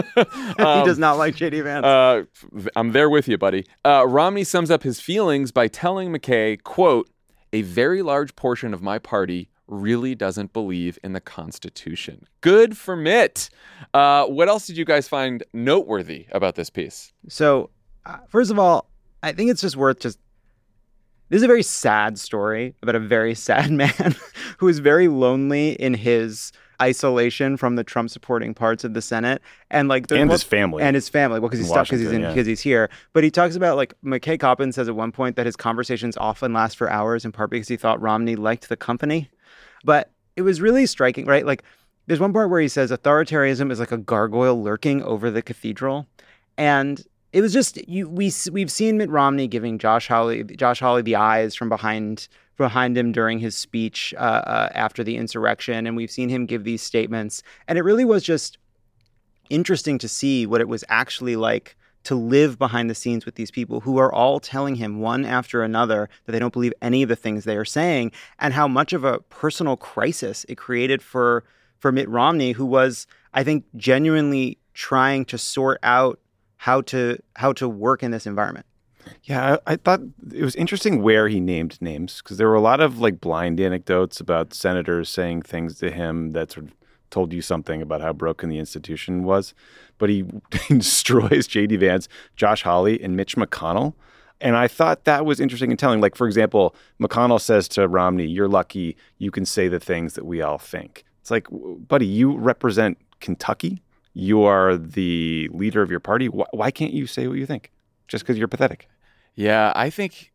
He does not like J.D. Vance. I'm there with you, buddy. Romney sums up his feelings by telling McKay, quote, "A very large portion of my party really doesn't believe in the Constitution." Good for Mitt. What else did you guys find noteworthy about this piece? So, first of all, I think it's just worth this is a very sad story about a very sad man who is very lonely in his isolation from the Trump supporting parts of the Senate and his family. Well, because he's stuck because he's here. But he talks about McKay Coppins says at one point that his conversations often last for hours in part because he thought Romney liked the company. But it was really striking, right? There's one part where he says authoritarianism is like a gargoyle lurking over the cathedral. And it was just we've seen Mitt Romney giving Josh Hawley the eyes from behind him during his speech after the insurrection, and we've seen him give these statements. And it really was just interesting to see what it was actually like to live behind the scenes with these people who are all telling him one after another that they don't believe any of the things they are saying, and how much of a personal crisis it created for Mitt Romney, who was, I think, genuinely trying to sort out how to work in this environment. Yeah, I thought it was interesting where he named names, because there were a lot of blind anecdotes about senators saying things to him that sort of told you something about how broken the institution was. But he destroys J.D. Vance, Josh Hawley, and Mitch McConnell. And I thought that was interesting and telling. For example, McConnell says to Romney, "You're lucky you can say the things that we all think." It's like, buddy, you represent Kentucky. You are the leader of your party. Why can't you say what you think? Just because you're pathetic. Yeah, I think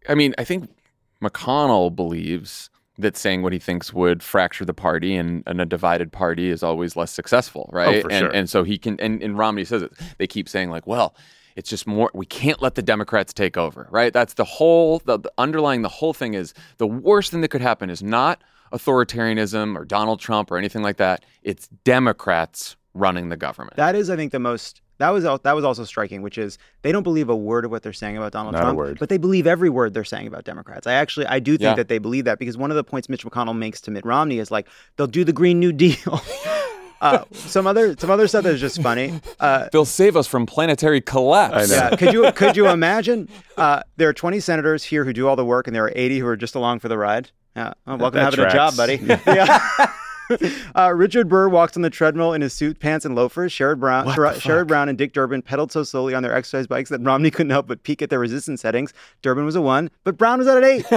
McConnell believes that saying what he thinks would fracture the party, and a divided party is always less successful, right? Oh, for sure. And so he can, and Romney says it. They keep saying well, it's just more, we can't let the Democrats take over, right? That's the whole, the underlying the whole thing is the worst thing that could happen is not authoritarianism or Donald Trump or anything like that. It's Democrats running the government. That is, I think, the most That was also striking, which is they don't believe a word of what they're saying about Donald Not a Trump, word. but they believe every word they're saying about Democrats. I do think Yeah. that they believe that, because one of the points Mitch McConnell makes to Mitt Romney is like, they'll do the Green New Deal. Some other stuff that is just funny. They'll save us from planetary collapse. I know. Yeah, could you imagine? There are 20 senators here who do all the work, and there are 80 who are just along for the ride. Yeah, welcome to That having a job, tracks. buddy. Yeah. Richard Burr walks on the treadmill in his suit, pants, and loafers. Sherrod Brown and Dick Durbin pedaled so slowly on their exercise bikes that Romney couldn't help but peek at their resistance settings. Durbin was a 1, but Brown was at an 8.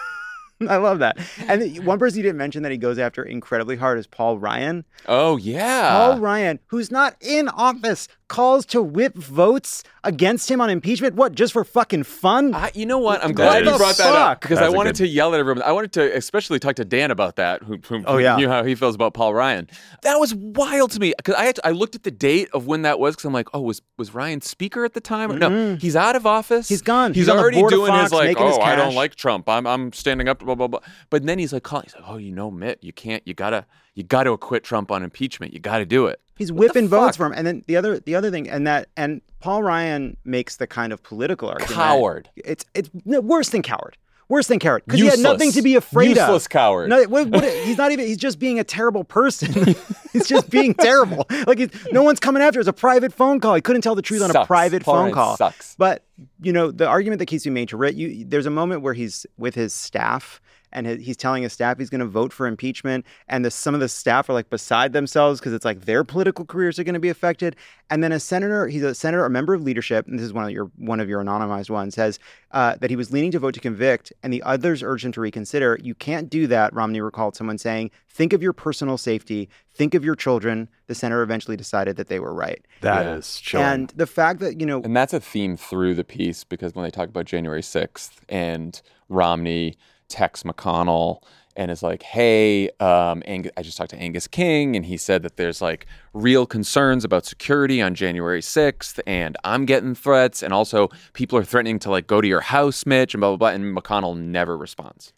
I love that. And one person you didn't mention that he goes after incredibly hard is Paul Ryan. Oh, yeah. Paul Ryan, who's not in office, calls to whip votes against him on impeachment. What, just for fucking fun? You know what? I'm What glad you the brought that up fuck? because That's I a wanted good- to yell at everyone. I wanted to especially talk to Dan about that, who yeah. knew how he feels about Paul Ryan. That was wild to me because I looked at the date of when that was because I'm like, oh, was Ryan speaker at the time? No, he's out of office. He's gone. He's He's on the already board of doing Fox, his like, making his I don't cash. like Trump. I'm standing up to blah blah blah. But then he's like, oh, Mitt, you can't. You gotta acquit Trump on impeachment. You gotta do it. He's whipping fuck? votes for him. And then the other thing, and Paul Ryan makes the kind of political argument. Coward. It's no, worse than coward. Worse than coward. Because he had Useless. nothing to be afraid of. Useless coward. No, he's not even. He's just being a terrible person. He's just being terrible. Like no one's coming after. It's a private phone call. He couldn't tell the truth on a Sucks. private Paul phone Ryan call. sucks. But the argument that keeps being made to Rit, there's a moment where he's with his staff. And he's telling his staff he's going to vote for impeachment. And some of the staff are like beside themselves because it's like their political careers are going to be affected. And then he's a senator, a member of leadership, and this is one of your anonymized ones, says that he was leaning to vote to convict, and the others urged him to reconsider. You can't do that, Romney recalled someone saying. Think of your personal safety. Think of your children. The senator eventually decided that they were right. That Yeah. is chilling. And the fact that, And that's a theme through the piece because when they talk about January 6th and Romney texts McConnell and is like, hey, I just talked to Angus King and he said that there's like real concerns about security on January 6th and I'm getting threats and also people are threatening to like go to your house, Mitch, and blah, blah, blah. And McConnell never responds.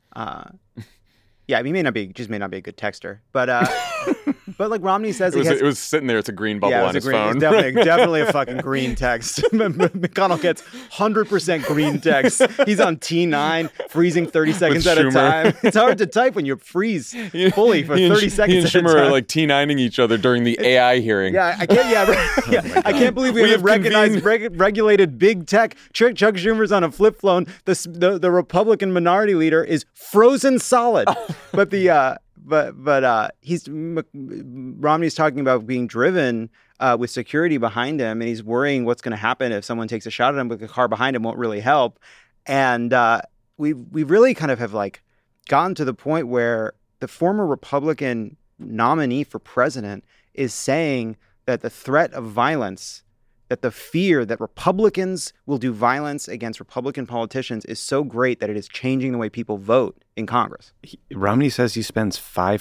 yeah, he may not be a good texter, but like Romney says, It was sitting there. It's a green bubble it on was his phone. Definitely a fucking green text. McConnell gets 100% green text. He's on T9, freezing 30 seconds at a Schumer. time. It's hard to type when you freeze fully for He and 30 seconds He and at a Schumer time. are like T9ing each other during the AI hearing. Yeah, I can't. Yeah, I can't believe we haven't recognized regulated big tech. Chuck Schumer's on a flip phone. The Republican minority leader is frozen solid. But Romney's talking about being driven with security behind him, and he's worrying what's going to happen if someone takes a shot at him, but the car behind him won't really help. And we really kind of have like gotten to the point where the former Republican nominee for president is saying that the threat of violence, that the fear that Republicans will do violence against Republican politicians is so great that it is changing the way people vote in Congress. Romney says he spends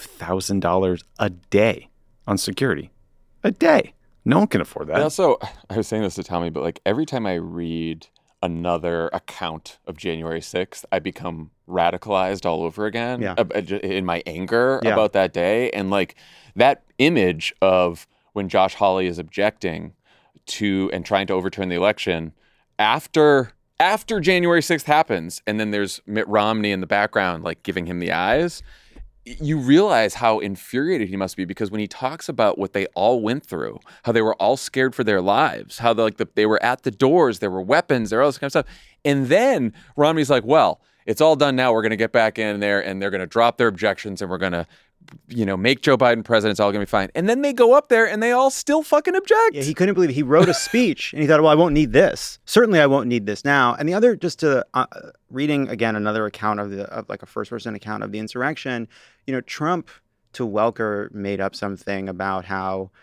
$5,000 a day on security. A day. No one can afford that. I also, I was saying this to Tommy, but like every time I read another account of January 6th, I become radicalized all over again in my anger about that day. And like that image of when Josh Hawley is objecting to and trying to overturn the election after January 6th happens, and then there's Mitt Romney in the background, like giving him the eyes, you realize how infuriated he must be because when he talks about what they all went through, how they were all scared for their lives, how they were at the doors, there were weapons, there were all this kind of stuff. And then Romney's like, well, it's all done now. We're going to get back in there and they're going to drop their objections and we're going to, make Joe Biden president. It's all going to be fine. And then they go up there and they all still fucking object. Yeah, he couldn't believe it. He wrote a speech and he thought, well, I won't need this. Certainly I won't need this now. And the other, just to reading again, another account of like a first person account of the insurrection, Trump to Welker made up something about how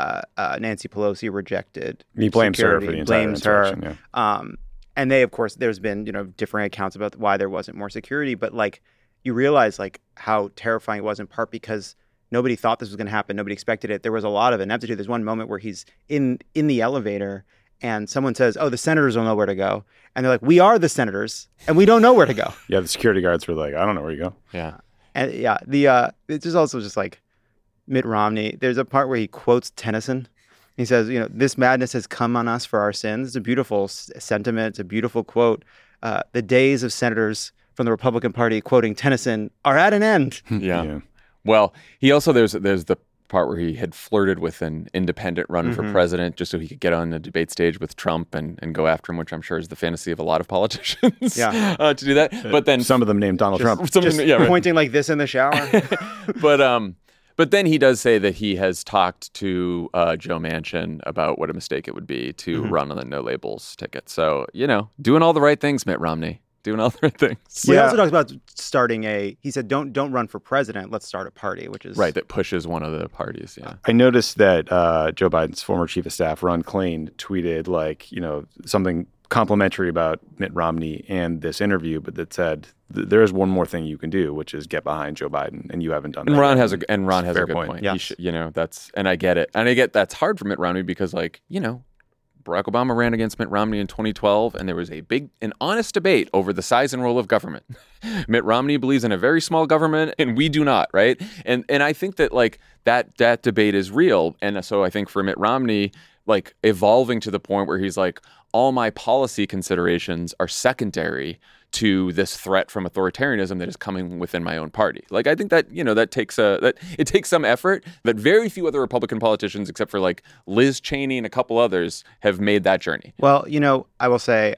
Nancy Pelosi rejected He blames her security, for the entire blames her. insurrection, yeah. And they, of course, there's been, different accounts about why there wasn't more security, but like you realize like how terrifying it was in part because nobody thought this was going to happen. Nobody expected it. There was a lot of ineptitude. There's one moment where he's in the elevator and someone says, oh, the senators don't know where to go. And they're like, we are the senators and we don't know where to go. Yeah, the security guards were like, I don't know where you go. Yeah. And it's just also just like Mitt Romney. There's a part where he quotes Tennyson He says, this madness has come on us for our sins. It's a beautiful sentiment. It's a beautiful quote. The days of senators from the Republican Party quoting Tennyson are at an end. Yeah. Well, he also, there's the part where he had flirted with an independent run for president just so he could get on the debate stage with Trump and go after him, which I'm sure is the fantasy of a lot of politicians to do that. But then some of them named Donald Trump. Pointing like this in the shower. But then he does say that he has talked to Joe Manchin about what a mistake it would be to run on the no labels ticket. So, doing all the right things, Mitt Romney. Doing all the right things. He also talks about starting he said, don't run for president. Let's start a party, which is... Right, that pushes one of the parties, yeah. I noticed that Joe Biden's former chief of staff, Ron Klain, tweeted something complimentary about Mitt Romney and this interview, but that said, there is one more thing you can do, which is get behind Joe Biden, and you haven't done that. And Ron has a good point. Yes. And I get it. And I get that's hard for Mitt Romney because, Barack Obama ran against Mitt Romney in 2012, and there was an honest debate over the size and role of government. Mitt Romney believes in a very small government, and we do not, right? And I think that that debate is real. And so I think for Mitt Romney, evolving to the point where he's like, all my policy considerations are secondary to this threat from authoritarianism that is coming within my own party. I think that, that it takes some effort that very few other Republican politicians, except for Liz Cheney and a couple others, have made that journey. Well, I will say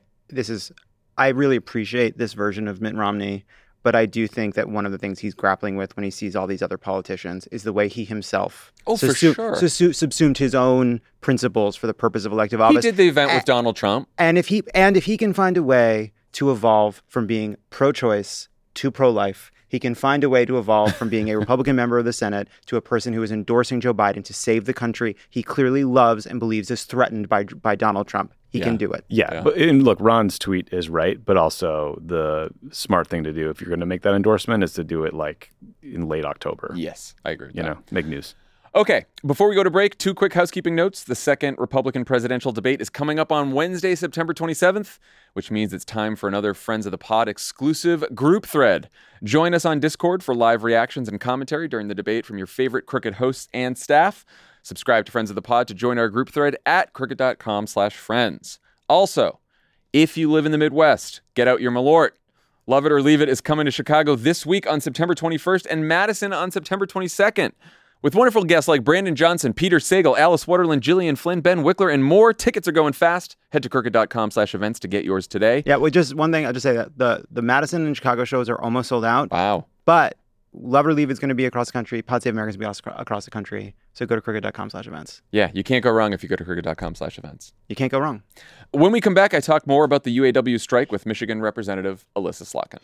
I really appreciate this version of Mitt Romney, but I do think that one of the things he's grappling with when he sees all these other politicians is the way he himself subsumed his own principles for the purpose of elective office. He did the event with Donald Trump. And if he can find a way to evolve from being pro-choice to pro-life, he can find a way to evolve from being a Republican member of the Senate to a person who is endorsing Joe Biden to save the country he clearly loves and believes is threatened by Donald Trump. He can do it. Yeah. But look, Ron's tweet is right, but also the smart thing to do if you're going to make that endorsement is to do it in late October. Yes, I agree with that. Make news. Okay, before we go to break, 2 quick housekeeping notes. The second Republican presidential debate is coming up on Wednesday, September 27th, which means it's time for another Friends of the Pod exclusive group thread. Join us on Discord for live reactions and commentary during the debate from your favorite Crooked hosts and staff. Subscribe to Friends of the Pod to join our group thread at crooked.com/friends. Also, if you live in the Midwest, get out your Malort. Love It or Leave It is coming to Chicago this week on September 21st and Madison on September 22nd. With wonderful guests like Brandon Johnson, Peter Sagal, Alice Waterland, Gillian Flynn, Ben Wickler, and more. Tickets are going fast. Head to crooked.com/events to get yours today. Yeah, well, just one thing, I'll just say that the Madison and Chicago shows are almost sold out. Wow. But Love It or Leave It's going to be across the country. Pod Save America is going to be across the country. So go to crooked.com/events. Yeah, you can't go wrong if you go to crooked.com/events. You can't go wrong. When we come back, I talk more about the UAW strike with Michigan Representative Alyssa Slotkin.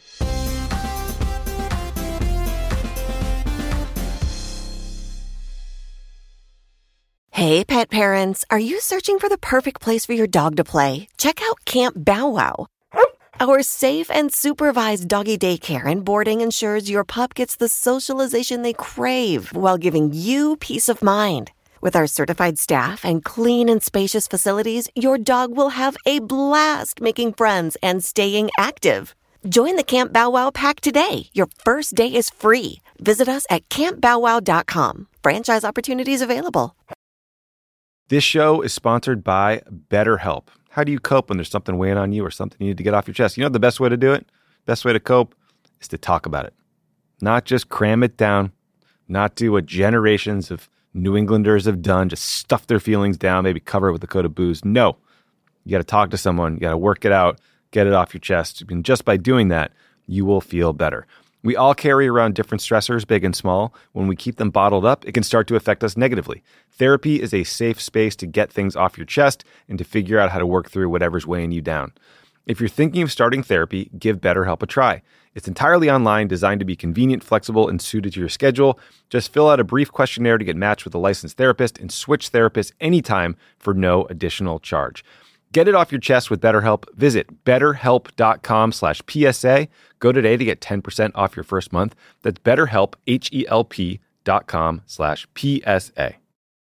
Hey, pet parents, are you searching for the perfect place for your dog to play? Check out Camp Bow Wow. Our safe and supervised doggy daycare and boarding ensures your pup gets the socialization they crave while giving you peace of mind. With our certified staff and clean and spacious facilities, your dog will have a blast making friends and staying active. Join the Camp Bow Wow pack today. Your first day is free. Visit us at campbowwow.com. Franchise opportunities available. This show is sponsored by BetterHelp. How do you cope when there's something weighing on you or something you need to get off your chest? You know the best way to do it? Best way to cope is to talk about it. Not just cram it down, not do what generations of New Englanders have done, just stuff their feelings down, maybe cover it with a coat of booze. No, you got to talk to someone. You got to work it out, get it off your chest. And just by doing that, you will feel better. We all carry around different stressors, big and small. When we keep them bottled up, it can start to affect us negatively. Therapy is a safe space to get things off your chest and to figure out how to work through whatever's weighing you down. If you're thinking of starting therapy, give BetterHelp a try. It's entirely online, designed to be convenient, flexible, and suited to your schedule. Just fill out a brief questionnaire to get matched with a licensed therapist and switch therapists anytime for no additional charge. Get it off your chest with BetterHelp. Visit betterhelp.com/PSA. Go today to get 10% off your first month. That's BetterHelp, HELP.com/PSA.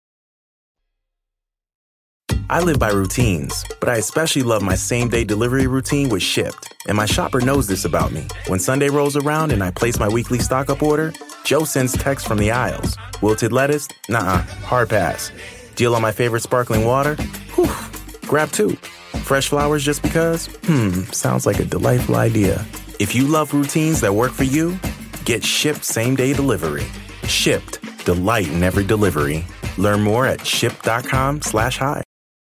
I live by routines, but I especially love my same-day delivery routine with Shipt. And my shopper knows this about me. When Sunday rolls around and I place my weekly stock-up order, Joe sends texts from the aisles. Wilted lettuce? Nuh-uh, hard pass. Deal on my favorite sparkling water? Whew, grab two. Fresh flowers just because? Sounds like a delightful idea. If you love routines that work for you, get Shipt same-day delivery. Shipt, delight in every delivery. Learn more at shipt.com/hi.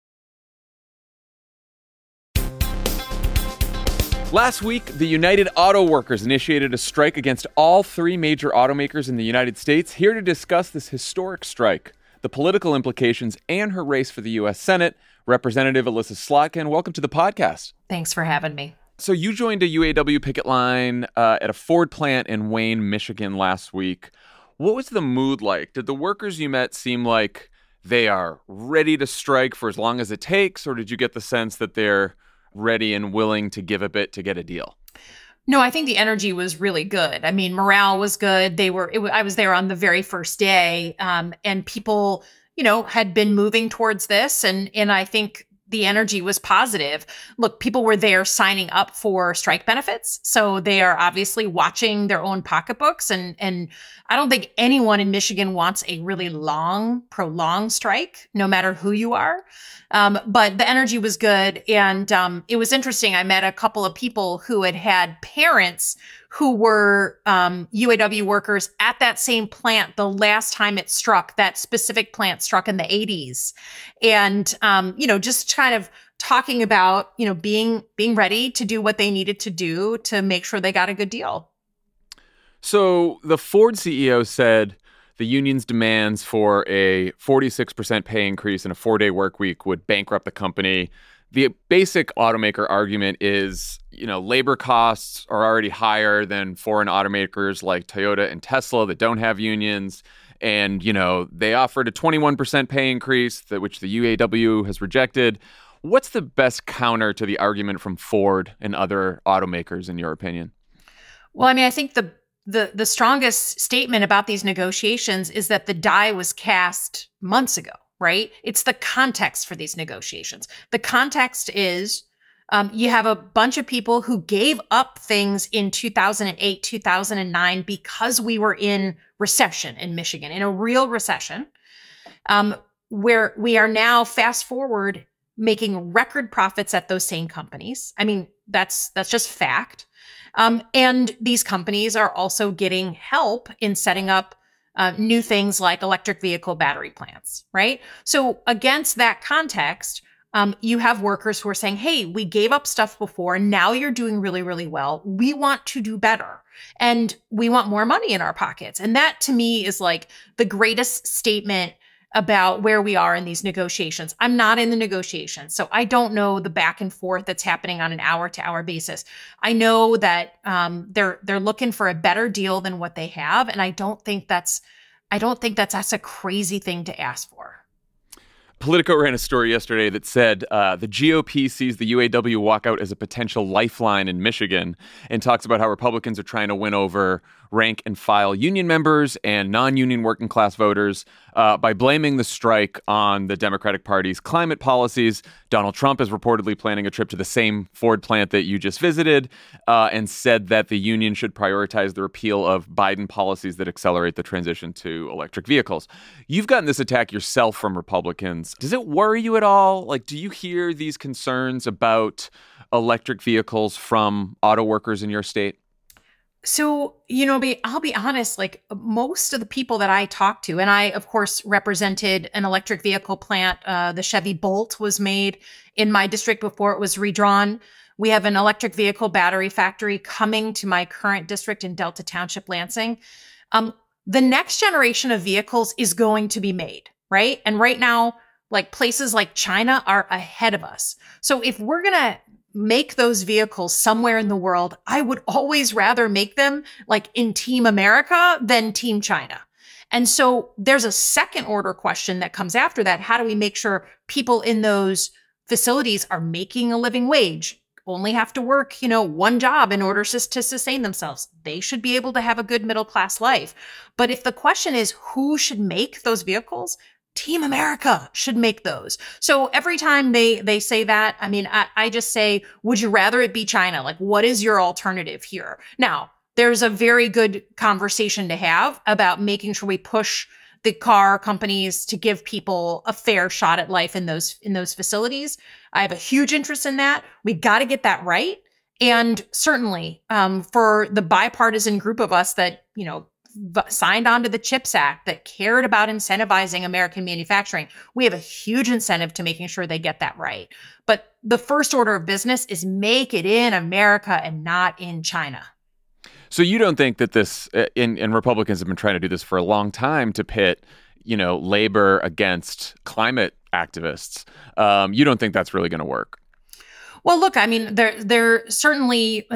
Last week, the United Auto Workers initiated a strike against all three major automakers in the United States. Here to discuss this historic strike, the political implications, and her race for the U.S. Senate, Representative Elissa Slotkin. Welcome to the podcast. Thanks for having me. So you joined a UAW picket line at a Ford plant in Wayne, Michigan last week. What was the mood like? Did the workers you met seem like they are ready to strike for as long as it takes, or did you get the sense that they're ready and willing to give a bit to get a deal? No, I think the energy was really good. I mean, morale was good. I was there on the very first day, and people, had been moving towards this, and I think the energy was positive. Look, people were there signing up for strike benefits, so they are obviously watching their own pocketbooks, and I don't think anyone in Michigan wants a really long, prolonged strike, no matter who you are. But the energy was good. And it was interesting. I met a couple of people who had parents who were UAW workers at that same plant the last time it struck, that specific plant struck in the 80s. And, just kind of talking about, being ready to do what they needed to do to make sure they got a good deal. So the Ford CEO said the union's demands for a 46% pay increase and a 4-day work week would bankrupt the company. The basic automaker argument is, labor costs are already higher than foreign automakers like Toyota and Tesla that don't have unions. And, they offered a 21% pay increase, which the UAW has rejected. What's the best counter to the argument from Ford and other automakers, in your opinion? Well, I think the strongest statement about these negotiations is that the die was cast months ago, right? It's the context for these negotiations. The context is you have a bunch of people who gave up things in 2008, 2009 because we were in recession in Michigan, in a real recession, where we are now fast forward making record profits at those same companies. That's just fact. And these companies are also getting help in setting up new things like electric vehicle battery plants, right? So against that context, you have workers who are saying, hey, we gave up stuff before, and now you're doing really, really well. We want to do better, and we want more money in our pockets. And that, to me, is like the greatest statement about where we are in these negotiations. I'm not in the negotiations, so I don't know the back and forth that's happening on an hour-to-hour basis. I know that they're looking for a better deal than what they have, and I don't think that's a crazy thing to ask for. Politico ran a story yesterday that said the GOP sees the UAW walkout as a potential lifeline in Michigan, and talks about how Republicans are trying to win over rank and file union members and non-union working class voters by blaming the strike on the Democratic Party's climate policies. Donald Trump is reportedly planning a trip to the same Ford plant that you just visited, and said that the union should prioritize the repeal of Biden policies that accelerate the transition to electric vehicles. You've gotten this attack yourself from Republicans. Does it worry you at all? Do you hear these concerns about electric vehicles from auto workers in your state? So, I'll be honest, most of the people that I talked to, and I, of course, represented an electric vehicle plant. The Chevy Bolt was made in my district before it was redrawn. We have an electric vehicle battery factory coming to my current district in Delta Township, Lansing. The next generation of vehicles is going to be made, right? And right now, places like China are ahead of us. So if we're going to make those vehicles somewhere in the world, I would always rather make them in Team America than Team China. And so there's a second order question that comes after that. How do we make sure people in those facilities are making a living wage, only have to work, one job in order to sustain themselves? They should be able to have a good middle class life. But if the question is who should make those vehicles, Team America should make those. So every time they say that, I just say, would you rather it be China? What is your alternative here? Now, there's a very good conversation to have about making sure we push the car companies to give people a fair shot at life in those facilities. I have a huge interest in that. We got to get that right. And certainly for the bipartisan group of us that, signed on to the CHIPS Act, that cared about incentivizing American manufacturing, we have a huge incentive to making sure they get that right. But the first order of business is make it in America and not in China. So you don't think that this, and Republicans have been trying to do this for a long time to pit, labor against climate activists. You don't think that's really going to work? Well, look, I mean, they're certainly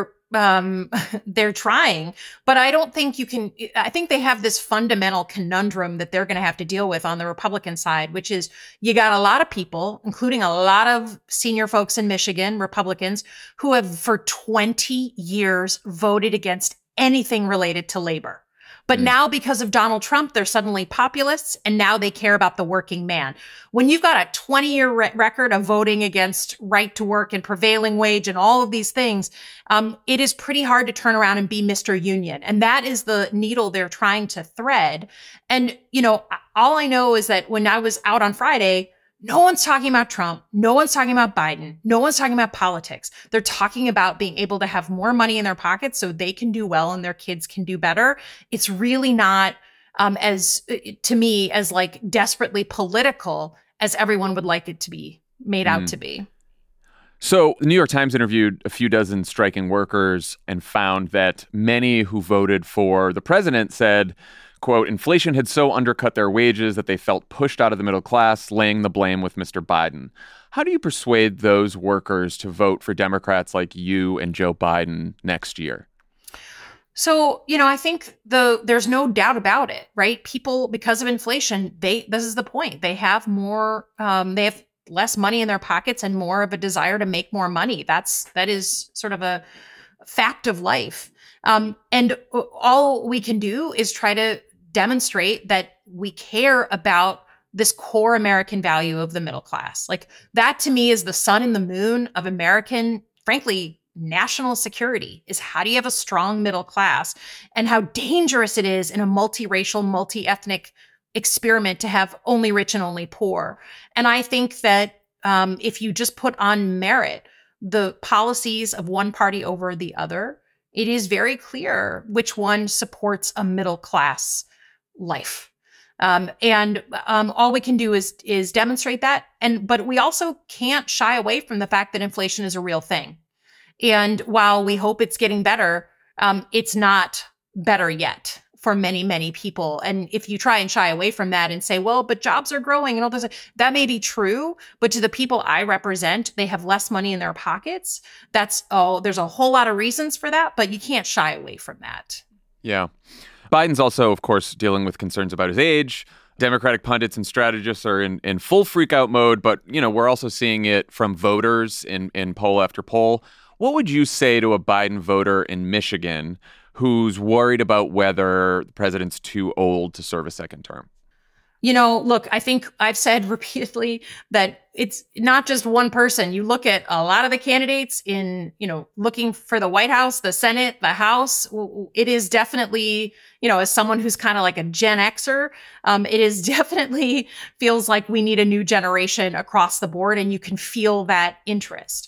they're trying, but I don't think you can. I think they have this fundamental conundrum that they're going to have to deal with on the Republican side, which is you got a lot of people, including a lot of senior folks in Michigan, Republicans, who have for 20 years voted against anything related to labor. But now, because of Donald Trump, they're suddenly populists, and now they care about the working man. When you've got a 20-year record of voting against right to work and prevailing wage and all of these things, it is pretty hard to turn around and be Mr. Union. And that is the needle they're trying to thread. And, all I know is that when I was out on Friday, no one's talking about Trump. No one's talking about Biden. No one's talking about politics. They're talking about being able to have more money in their pockets so they can do well and their kids can do better. It's really not to me, as like desperately political as everyone would like it to be made out to be. So the New York Times interviewed a few dozen striking workers and found that many who voted for the president said, quote, inflation had so undercut their wages that they felt pushed out of the middle class, laying the blame with Mr. Biden. How do you persuade those workers to vote for Democrats like you and Joe Biden next year? So, I think there's no doubt about it, right? People, because of inflation, this is the point. They have more, they have less money in their pockets and more of a desire to make more money. That is sort of a fact of life. And all we can do is try to demonstrate that we care about this core American value of the middle class. Like that to me is the sun and the moon of American, frankly, national security, is how do you have a strong middle class, and how dangerous it is in a multiracial, multi-ethnic experiment to have only rich and only poor. And I think that if you just put on merit the policies of one party over the other, it is very clear which one supports a middle class life. And all we can do is demonstrate that. But we also can't shy away from the fact that inflation is a real thing. And while we hope it's getting better, it's not better yet for many, many people. And if you try and shy away from that and say, well, but jobs are growing and all this, that may be true. But to the people I represent, they have less money in their pockets. There's a whole lot of reasons for that, but you can't shy away from that. Yeah. Biden's also, of course, dealing with concerns about his age. Democratic pundits and strategists are in full freak out mode, but, we're also seeing it from voters in poll after poll. What would you say to a Biden voter in Michigan who's worried about whether the president's too old to serve a second term? Look, I think I've said repeatedly that it's not just one person. You look at a lot of the candidates in, looking for the White House, the Senate, the House. It is definitely, as someone who's kind of like a Gen Xer, it is definitely feels like we need a new generation across the board. And you can feel that interest.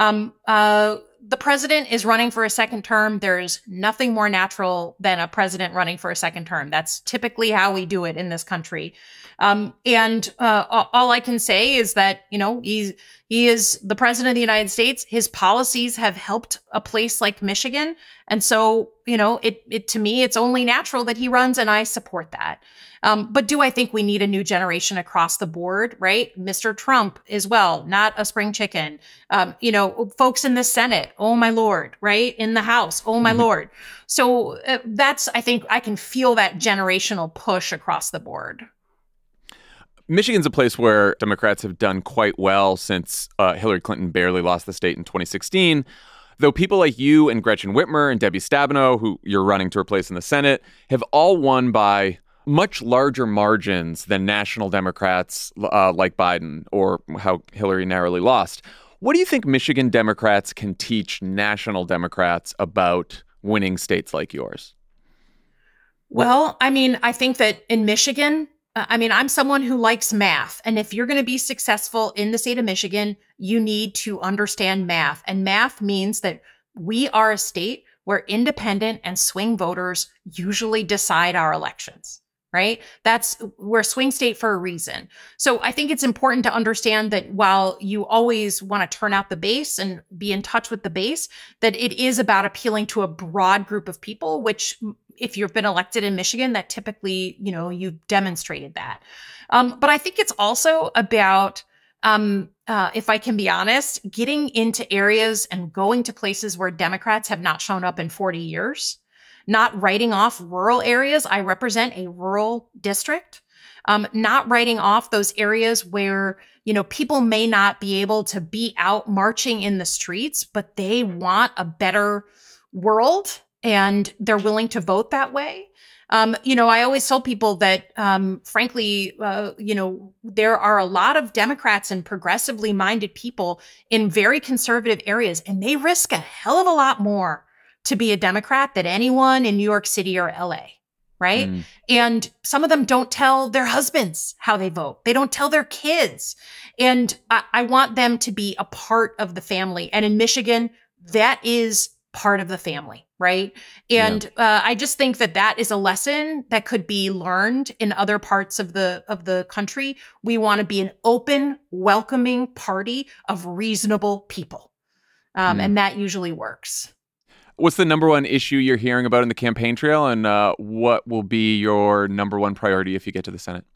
The president is running for a second term. There's nothing more natural than a president running for a second term. That's typically how we do it in this country. And all I can say is that, he is the president of the United States. His policies have helped a place like Michigan. And so, to me, it's only natural that he runs, and I support that. But do I think we need a new generation across the board, right? Mr. Trump as well, not a spring chicken. Folks in the Senate, oh my Lord, right? In the House, oh my Lord. So I think I can feel that generational push across the board. Michigan's a place where Democrats have done quite well since Hillary Clinton barely lost the state in 2016. Though people like you and Gretchen Whitmer and Debbie Stabenow, who you're running to replace in the Senate, have all won by much larger margins than national Democrats like Biden, or how Hillary narrowly lost. What do you think Michigan Democrats can teach national Democrats about winning states like yours? Well, I mean, I think that in Michigan, I'm someone who likes math. And if you're going to be successful in the state of Michigan, you need to understand math. And math means that we are a state where independent and swing voters usually decide our elections, right? We're a swing state for a reason. So I think it's important to understand that while you always want to turn out the base and be in touch with the base, that it is about appealing to a broad group of people, which if you've been elected in Michigan, that typically, you've demonstrated that. But I think it's also about, if I can be honest, getting into areas and going to places where Democrats have not shown up in 40 years, not writing off rural areas. I represent a rural district, not writing off those areas where, people may not be able to be out marching in the streets, but they want a better world and they're willing to vote that way. I always tell people that, frankly, there are a lot of Democrats and progressively minded people in very conservative areas, and they risk a hell of a lot more to be a Democrat than anyone in New York City or LA, right? And some of them don't tell their husbands how they vote. They don't tell their kids. And I want them to be a part of the family. And in Michigan, that is part of the family, right? And I just think that is a lesson that could be learned in other parts of the country. We want to be an open, welcoming party of reasonable people. And that usually works. What's the number one issue you're hearing about in the campaign trail, and what will be your number one priority if you get to the Senate?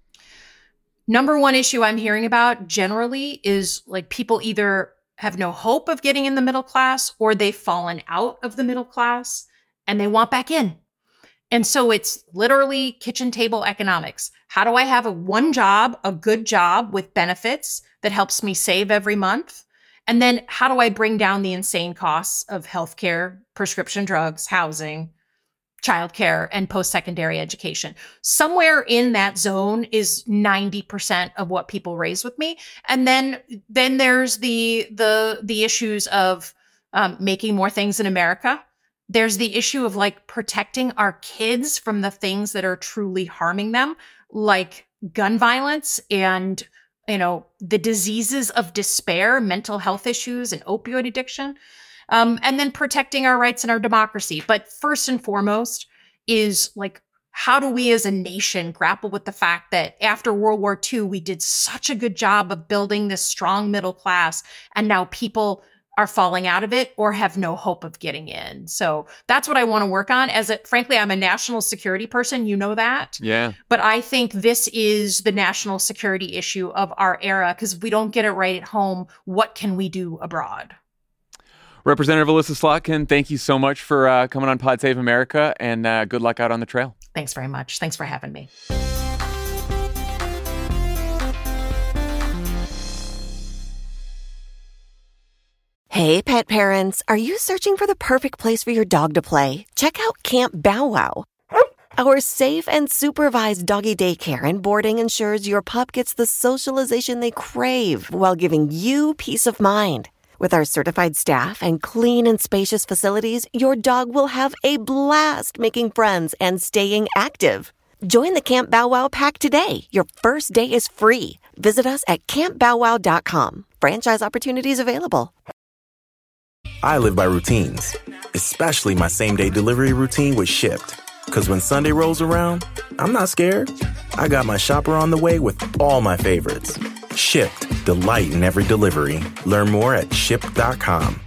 Number one issue I'm hearing about generally is like people either have no hope of getting in the middle class or they've fallen out of the middle class and they want back in. And so it's literally kitchen table economics. How do I have one job, a good job with benefits that helps me save every month? And then how do I bring down the insane costs of healthcare, prescription drugs, housing, childcare, and post-secondary education? Somewhere in that zone is 90% of what people raise with me. And then there's the issues of making more things in America. There's the issue of like protecting our kids from the things that are truly harming them, like gun violence and the diseases of despair, mental health issues, and opioid addiction. And then protecting our rights and our democracy. But first and foremost is like, how do we as a nation grapple with the fact that after World War II, we did such a good job of building this strong middle class, and now people are falling out of it or have no hope of getting in. So that's what I want to work on. Frankly, I'm a national security person. You know that. Yeah. But I think this is the national security issue of our era, because if we don't get it right at home, what can we do abroad? Representative Elissa Slotkin, thank you so much for coming on Pod Save America, and good luck out on the trail. Thanks very much. Thanks for having me. Hey, pet parents, are you searching for the perfect place for your dog to play? Check out Camp Bow Wow. Our safe and supervised doggy daycare and boarding ensures your pup gets the socialization they crave while giving you peace of mind. With our certified staff and clean and spacious facilities, your dog will have a blast making friends and staying active. Join the Camp Bow Wow pack today. Your first day is free. Visit us at campbowwow.com. Franchise opportunities available. I live by routines, especially my same-day delivery routine with Shipt. Because when Sunday rolls around, I'm not scared. I got my shopper on the way with all my favorites. Shipt, delight in every delivery. Learn more at shipt.com.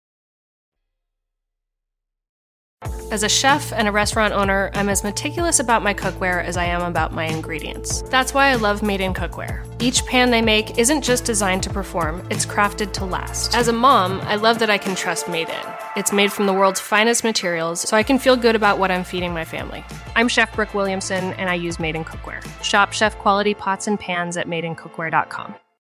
As a chef and a restaurant owner, I'm as meticulous about my cookware as I am about my ingredients. That's why I love Made in Cookware. Each pan they make isn't just designed to perform, it's crafted to last. As a mom, I love that I can trust Made in. It's made from the world's finest materials, so I can feel good about what I'm feeding my family. I'm Chef Brooke Williamson, and I use Made in Cookware. Shop chef quality pots and pans at madeincookware.com.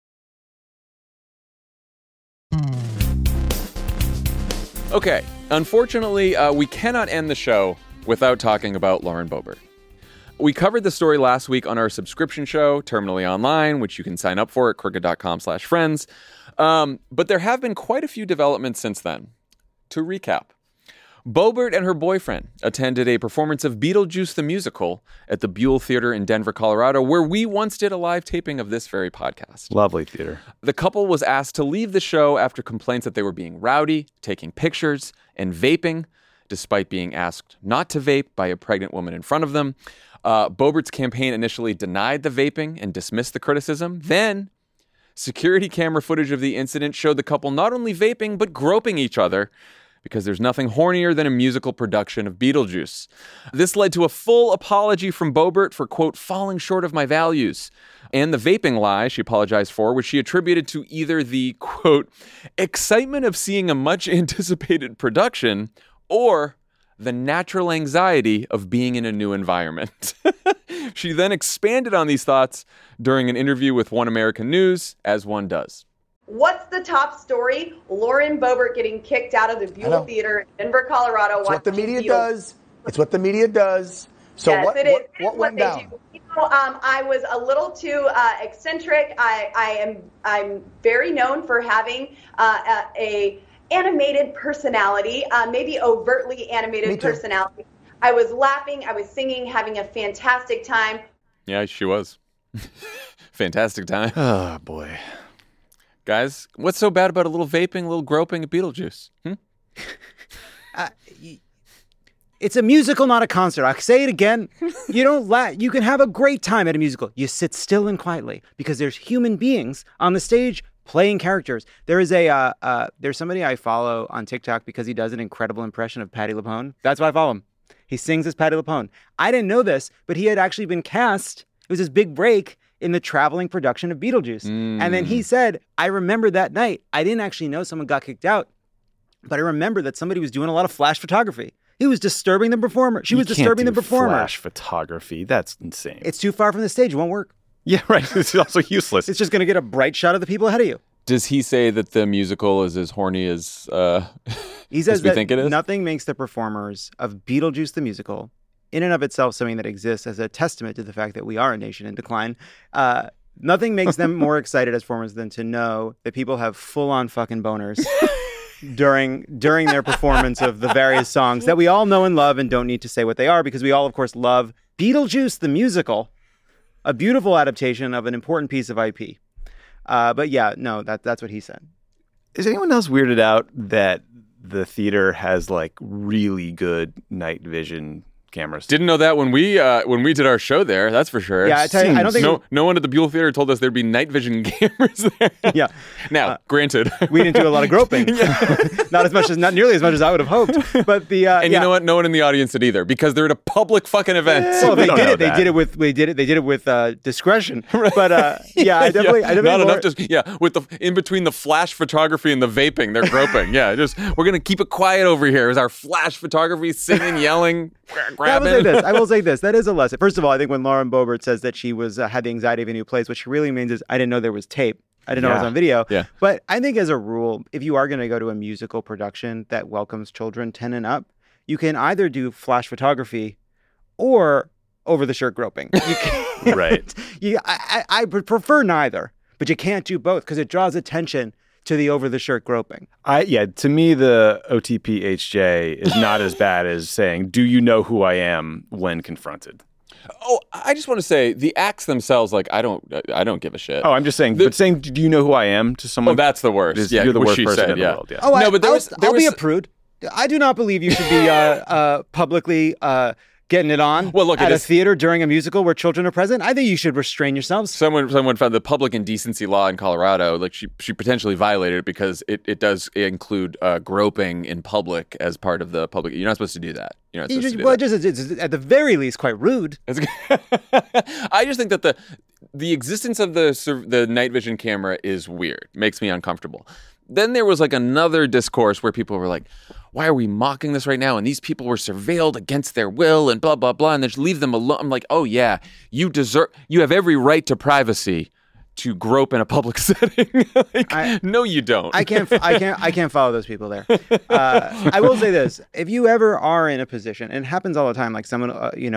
Okay, unfortunately, we cannot end the show without talking about Lauren Boebert. We covered the story last week on our subscription show, Terminally Online, which you can sign up for at crooked.com/friends. But there have been quite a few developments since then. To recap, Boebert and her boyfriend attended a performance of Beetlejuice the Musical at the Buell Theater in Denver, Colorado, where we once did a live taping of this very podcast. Lovely theater. The couple was asked to leave the show after complaints that they were being rowdy, taking pictures, and vaping, despite being asked not to vape by a pregnant woman in front of them. Boebert's campaign initially denied the vaping and dismissed the criticism. Then, security camera footage of the incident showed the couple not only vaping, but groping each other, because there's nothing hornier than a musical production of Beetlejuice. This led to a full apology from Boebert for, quote, falling short of my values. And the vaping lie she apologized for, which she attributed to either the, quote, excitement of seeing a much anticipated production or the natural anxiety of being in a new environment. She then expanded on these thoughts during an interview with One American News, as one does. What's the top story? Lauren Boebert getting kicked out of the Buell Theater in Denver, Colorado. It's what the media does. It's what the media does. So yes, what went down? You know, I was a little too eccentric. I'm very known for having a animated personality, maybe overtly animated personality. I was laughing, I was singing, having a fantastic time. Yeah, she was. Fantastic time. Oh, boy. Guys, what's so bad about a little vaping, a little groping at Beetlejuice? It's a musical, not a concert. I'll say it again. You don't laugh. You can have a great time at a musical. You sit still and quietly because there's human beings on the stage playing characters. There is there's somebody I follow on TikTok because he does an incredible impression of Patti LuPone. That's why I follow him. He sings as Patti LuPone. I didn't know this, but he had actually been cast. It was his big break in the traveling production of Beetlejuice. And then he said, I remember that night. I didn't actually know someone got kicked out, but I remember that somebody was doing a lot of flash photography. He was disturbing the performer. She was disturbing the performer. Flash photography. That's insane. It's too far from the stage. It won't work. Yeah, right. It's also useless. It's just going to get a bright shot of the people ahead of you. Does he say that the musical is as horny as he says we that think it is? Nothing makes the performers of Beetlejuice the Musical, in and of itself, something that exists as a testament to the fact that we are a nation in decline. Nothing makes them more excited as performers than to know that people have full-on fucking boners during their performance of the various songs that we all know and love and don't need to say what they are because we all, of course, love Beetlejuice the Musical, a beautiful adaptation of an important piece of IP. But yeah, no, that's what he said. Is anyone else weirded out that the theater has like really good night vision cameras? Didn't know that when we did our show there. That's for sure. Yeah, I tell you, I don't think no one at the Buell Theater told us there'd be night vision cameras there. Yeah. Now, granted, we didn't do a lot of groping. not nearly as much as I would have hoped. But you know what? No one in the audience did either because they're at a public fucking event. Well, they did it with discretion. But I definitely not enough. With the in between the flash photography and the vaping, they're groping. Yeah, we're gonna keep it quiet over here. Is our flash photography singing, yelling? I will say this. That is a lesson. First of all, I think when Lauren Boebert says that she was had the anxiety of a new place, what she really means is I didn't know there was tape. I didn't know it was on video. Yeah. But I think as a rule, if you are going to go to a musical production that welcomes children 10 and up, you can either do flash photography or over-the-shirt groping. Right. I prefer neither, but you can't do both because it draws attention to the over-the-shirt groping. To me, the OTP HJ is not as bad as saying, do you know who I am when confronted? Oh, I just want to say the acts themselves, like I don't give a shit. Oh, I'm just saying, but saying, do you know who I am to someone? Oh, that's the worst. You're the worst person in the world. Yeah. Oh, no, but I'll be a prude. I do not believe you should be publicly getting it on at a theater during a musical where children are present. I think you should restrain yourselves. Someone found the public indecency law in Colorado, like she potentially violated it because it does include groping in public as part of the public. You're not supposed to do that. You're not supposed to do that. It's at the very least quite rude. I just think that the existence of the night vision camera is weird. Makes me uncomfortable. Then there was like another discourse where people were like, why are we mocking this right now? And these people were surveilled against their will and blah, blah, blah. And just leave them alone. I'm like, oh yeah, you have every right to privacy to grope in a public setting. No, you don't. I can't follow those people there. I will say this. If you ever are in a position, and it happens all the time, like someone,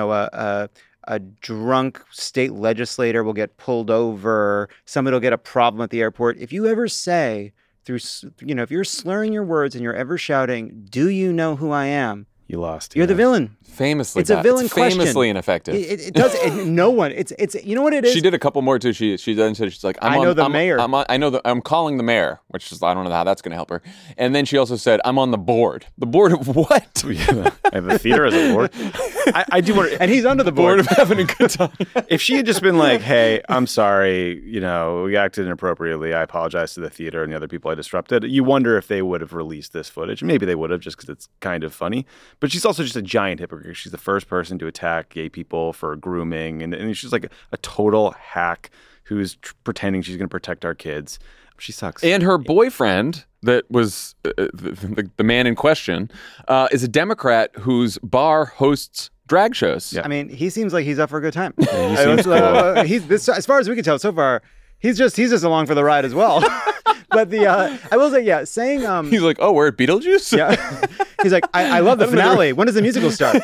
a drunk state legislator will get pulled over. Somebody will get a problem at the airport. If you ever say through, if you're slurring your words and you're ever shouting, "Do you know who I am?" You lost. You're the villain. Famously, it's a villain question. Famously ineffective. It does. No one. It's. You know what it is. She did a couple more too. She then said she's like, I know the mayor. I'm calling the mayor, which is I don't know how that's going to help her. And then she also said, I'm on the board. The board of what? I have a theater as a board. I do want to, and he's under the board of having a good time. If she had just been like, "Hey, I'm sorry, we acted inappropriately. I apologize to the theater and the other people I disrupted," you wonder if they would have released this footage. Maybe they would have, just because it's kind of funny. But she's also just a giant hypocrite. She's the first person to attack gay people for grooming, and she's like a total hack who's pretending she's going to protect our kids. She sucks. And her boyfriend, that was the man in question, is a Democrat whose bar hosts drag shows. Yeah. I mean, he seems like he's up for a good time. Yeah, he seems cool. As far as we can tell so far, he's just along for the ride as well. But I will say, saying he's like, "Oh, we're at Beetlejuice." Yeah, he's like, "I love the finale. When does the musical start?"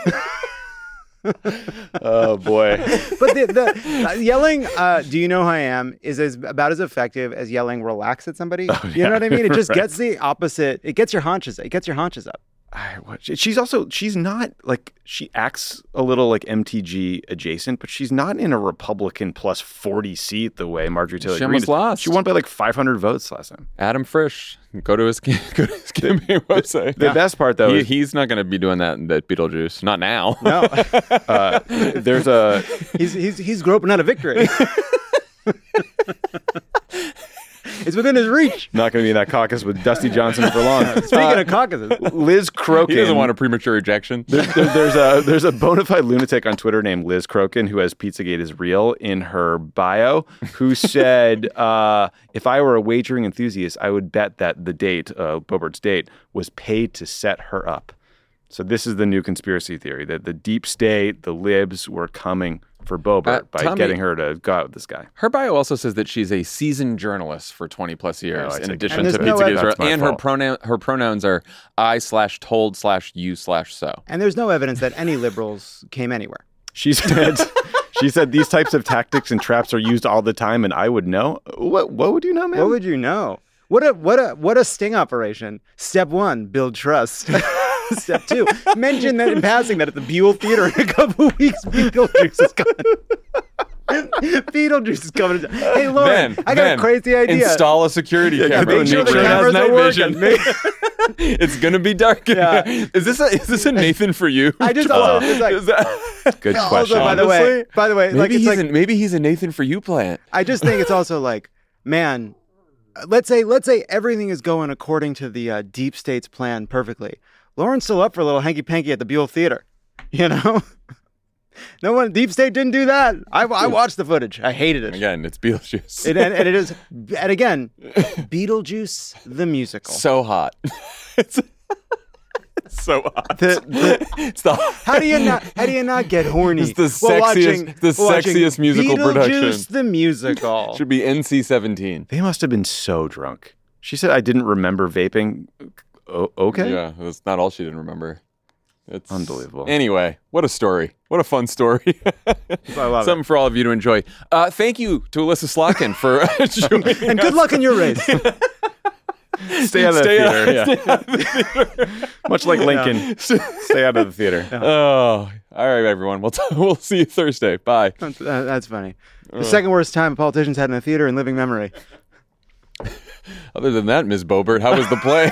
Oh boy! But the yelling, "Do you know who I am?" is about as effective as yelling "relax" at somebody. You know what I mean? It just gets the opposite. It gets your haunches. It gets your haunches up. She's not like, she acts a little like MTG adjacent, but she's not in a Republican plus 40 seat the way Marjorie Taylor Greene almost lost. She won by like 500 votes last time. Adam Frisch, go to his campaign website. The best part though, he's not going to be doing that Beetlejuice. Not now. No. There's a he's groping out a victory. It's within his reach. Not going to be in that caucus with Dusty Johnson for long. Speaking of caucuses, Liz Crokin. He doesn't want a premature ejection. There's a bona fide lunatic on Twitter named Liz Crokin who has Pizzagate is real in her bio, who said, if I were a wagering enthusiast, I would bet that the date, Boebert's date, was paid to set her up. So this is the new conspiracy theory, that the deep state, the libs, were coming for Boebert by getting her to go out with this guy. Her bio also says that she's a seasoned journalist for 20 plus years, in addition to no Pizzagate Israel. And her pronouns are I/told/you/so. And there's no evidence that any liberals came anywhere. She said these types of tactics and traps are used all the time, and I would know. What would you know, man? What would you know? What a sting operation. Step 1, build trust. Step 2, mention that in passing that at the Buell Theater in a couple of weeks, Beetlejuice is coming. Beetlejuice is coming. Hey, Lauren, I got a crazy idea. Install a security camera. Make sure the cameras are working. It's gonna be dark. Yeah. Is this a Nathan for you? I just good question. Also, by the way, maybe he's a Nathan for you plant. I just think it's also like, man, let's say everything is going according to the deep state's plan perfectly. Lauren's still up for a little hanky-panky at the Buell Theater, No one, Deep State didn't do that. I watched the footage. I hated it. Again, it's Beetlejuice. And again, Beetlejuice the musical. So hot. It's so hot. How do you not get horny? It's the sexiest musical production. Beetlejuice the musical. Should be NC-17. They must have been so drunk. She said, I didn't remember vaping. Okay. Yeah, that's not all she didn't remember. It's unbelievable. Anyway, what a story. What a fun story. I love Something for all of you to enjoy. Thank you to Alyssa Slotkin for joining And good luck in your race. Stay out of the theater. Much like Lincoln. Stay out of the theater. Yeah. Oh, all right, everyone. We'll see you Thursday. Bye. That's funny. The second worst time a politician's had in a theater in living memory. Other than that, Ms. Boebert, how was the play?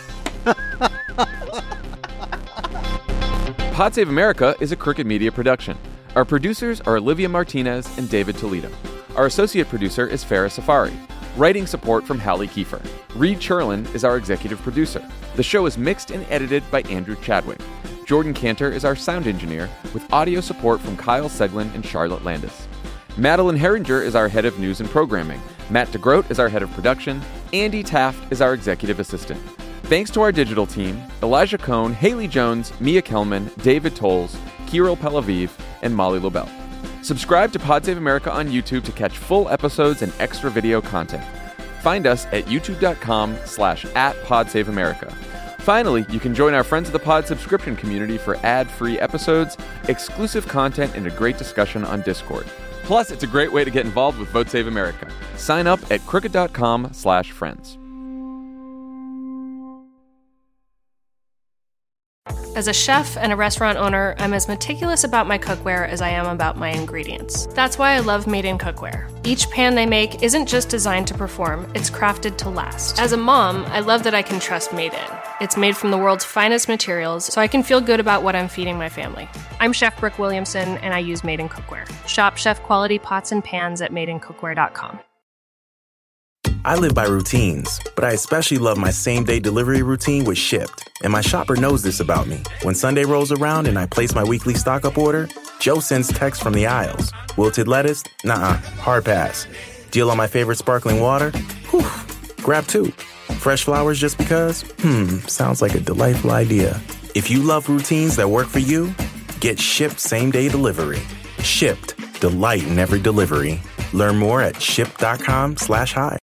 Pod Save America is a Crooked Media production. Our producers are Olivia Martinez and David Toledo. Our associate producer is Farah Safari. Writing support from Hallie Kiefer. Reed Cherlin is our executive producer. The show is mixed and edited by Andrew Chadwick. Jordan Cantor is our sound engineer, with audio support from Kyle Seglin and Charlotte Landis. Madeline Herringer is our head of news and programming. Matt DeGroat is our head of production. Andy Taft is our executive assistant. Thanks to our digital team, Elijah Cohn, Haley Jones, Mia Kelman, David Tolles, Kirill Pelaviv, and Molly Lobel. Subscribe to Pod Save America on YouTube to catch full episodes and extra video content. Find us at youtube.com/@PodSaveAmerica. Finally, you can join our Friends of the Pod subscription community for ad-free episodes, exclusive content, and a great discussion on Discord. Plus, it's a great way to get involved with Vote Save America. Sign up at crooked.com/friends. As a chef and a restaurant owner, I'm as meticulous about my cookware as I am about my ingredients. That's why I love Made in Cookware. Each pan they make isn't just designed to perform, it's crafted to last. As a mom, I love that I can trust Made In. It's made from the world's finest materials, so I can feel good about what I'm feeding my family. I'm Chef Brooke Williamson, and I use Made in Cookware. Shop chef-quality pots and pans at madeincookware.com. I live by routines, but I especially love my same-day delivery routine with Shipt. And my shopper knows this about me. When Sunday rolls around and I place my weekly stock-up order, Joe sends texts from the aisles. Wilted lettuce? Nuh-uh, hard pass. Deal on my favorite sparkling water? Whew, grab two. Fresh flowers just because? Sounds like a delightful idea. If you love routines that work for you, get Shipt same-day delivery. Shipt, delight in every delivery. Learn more at shipt.com/hi.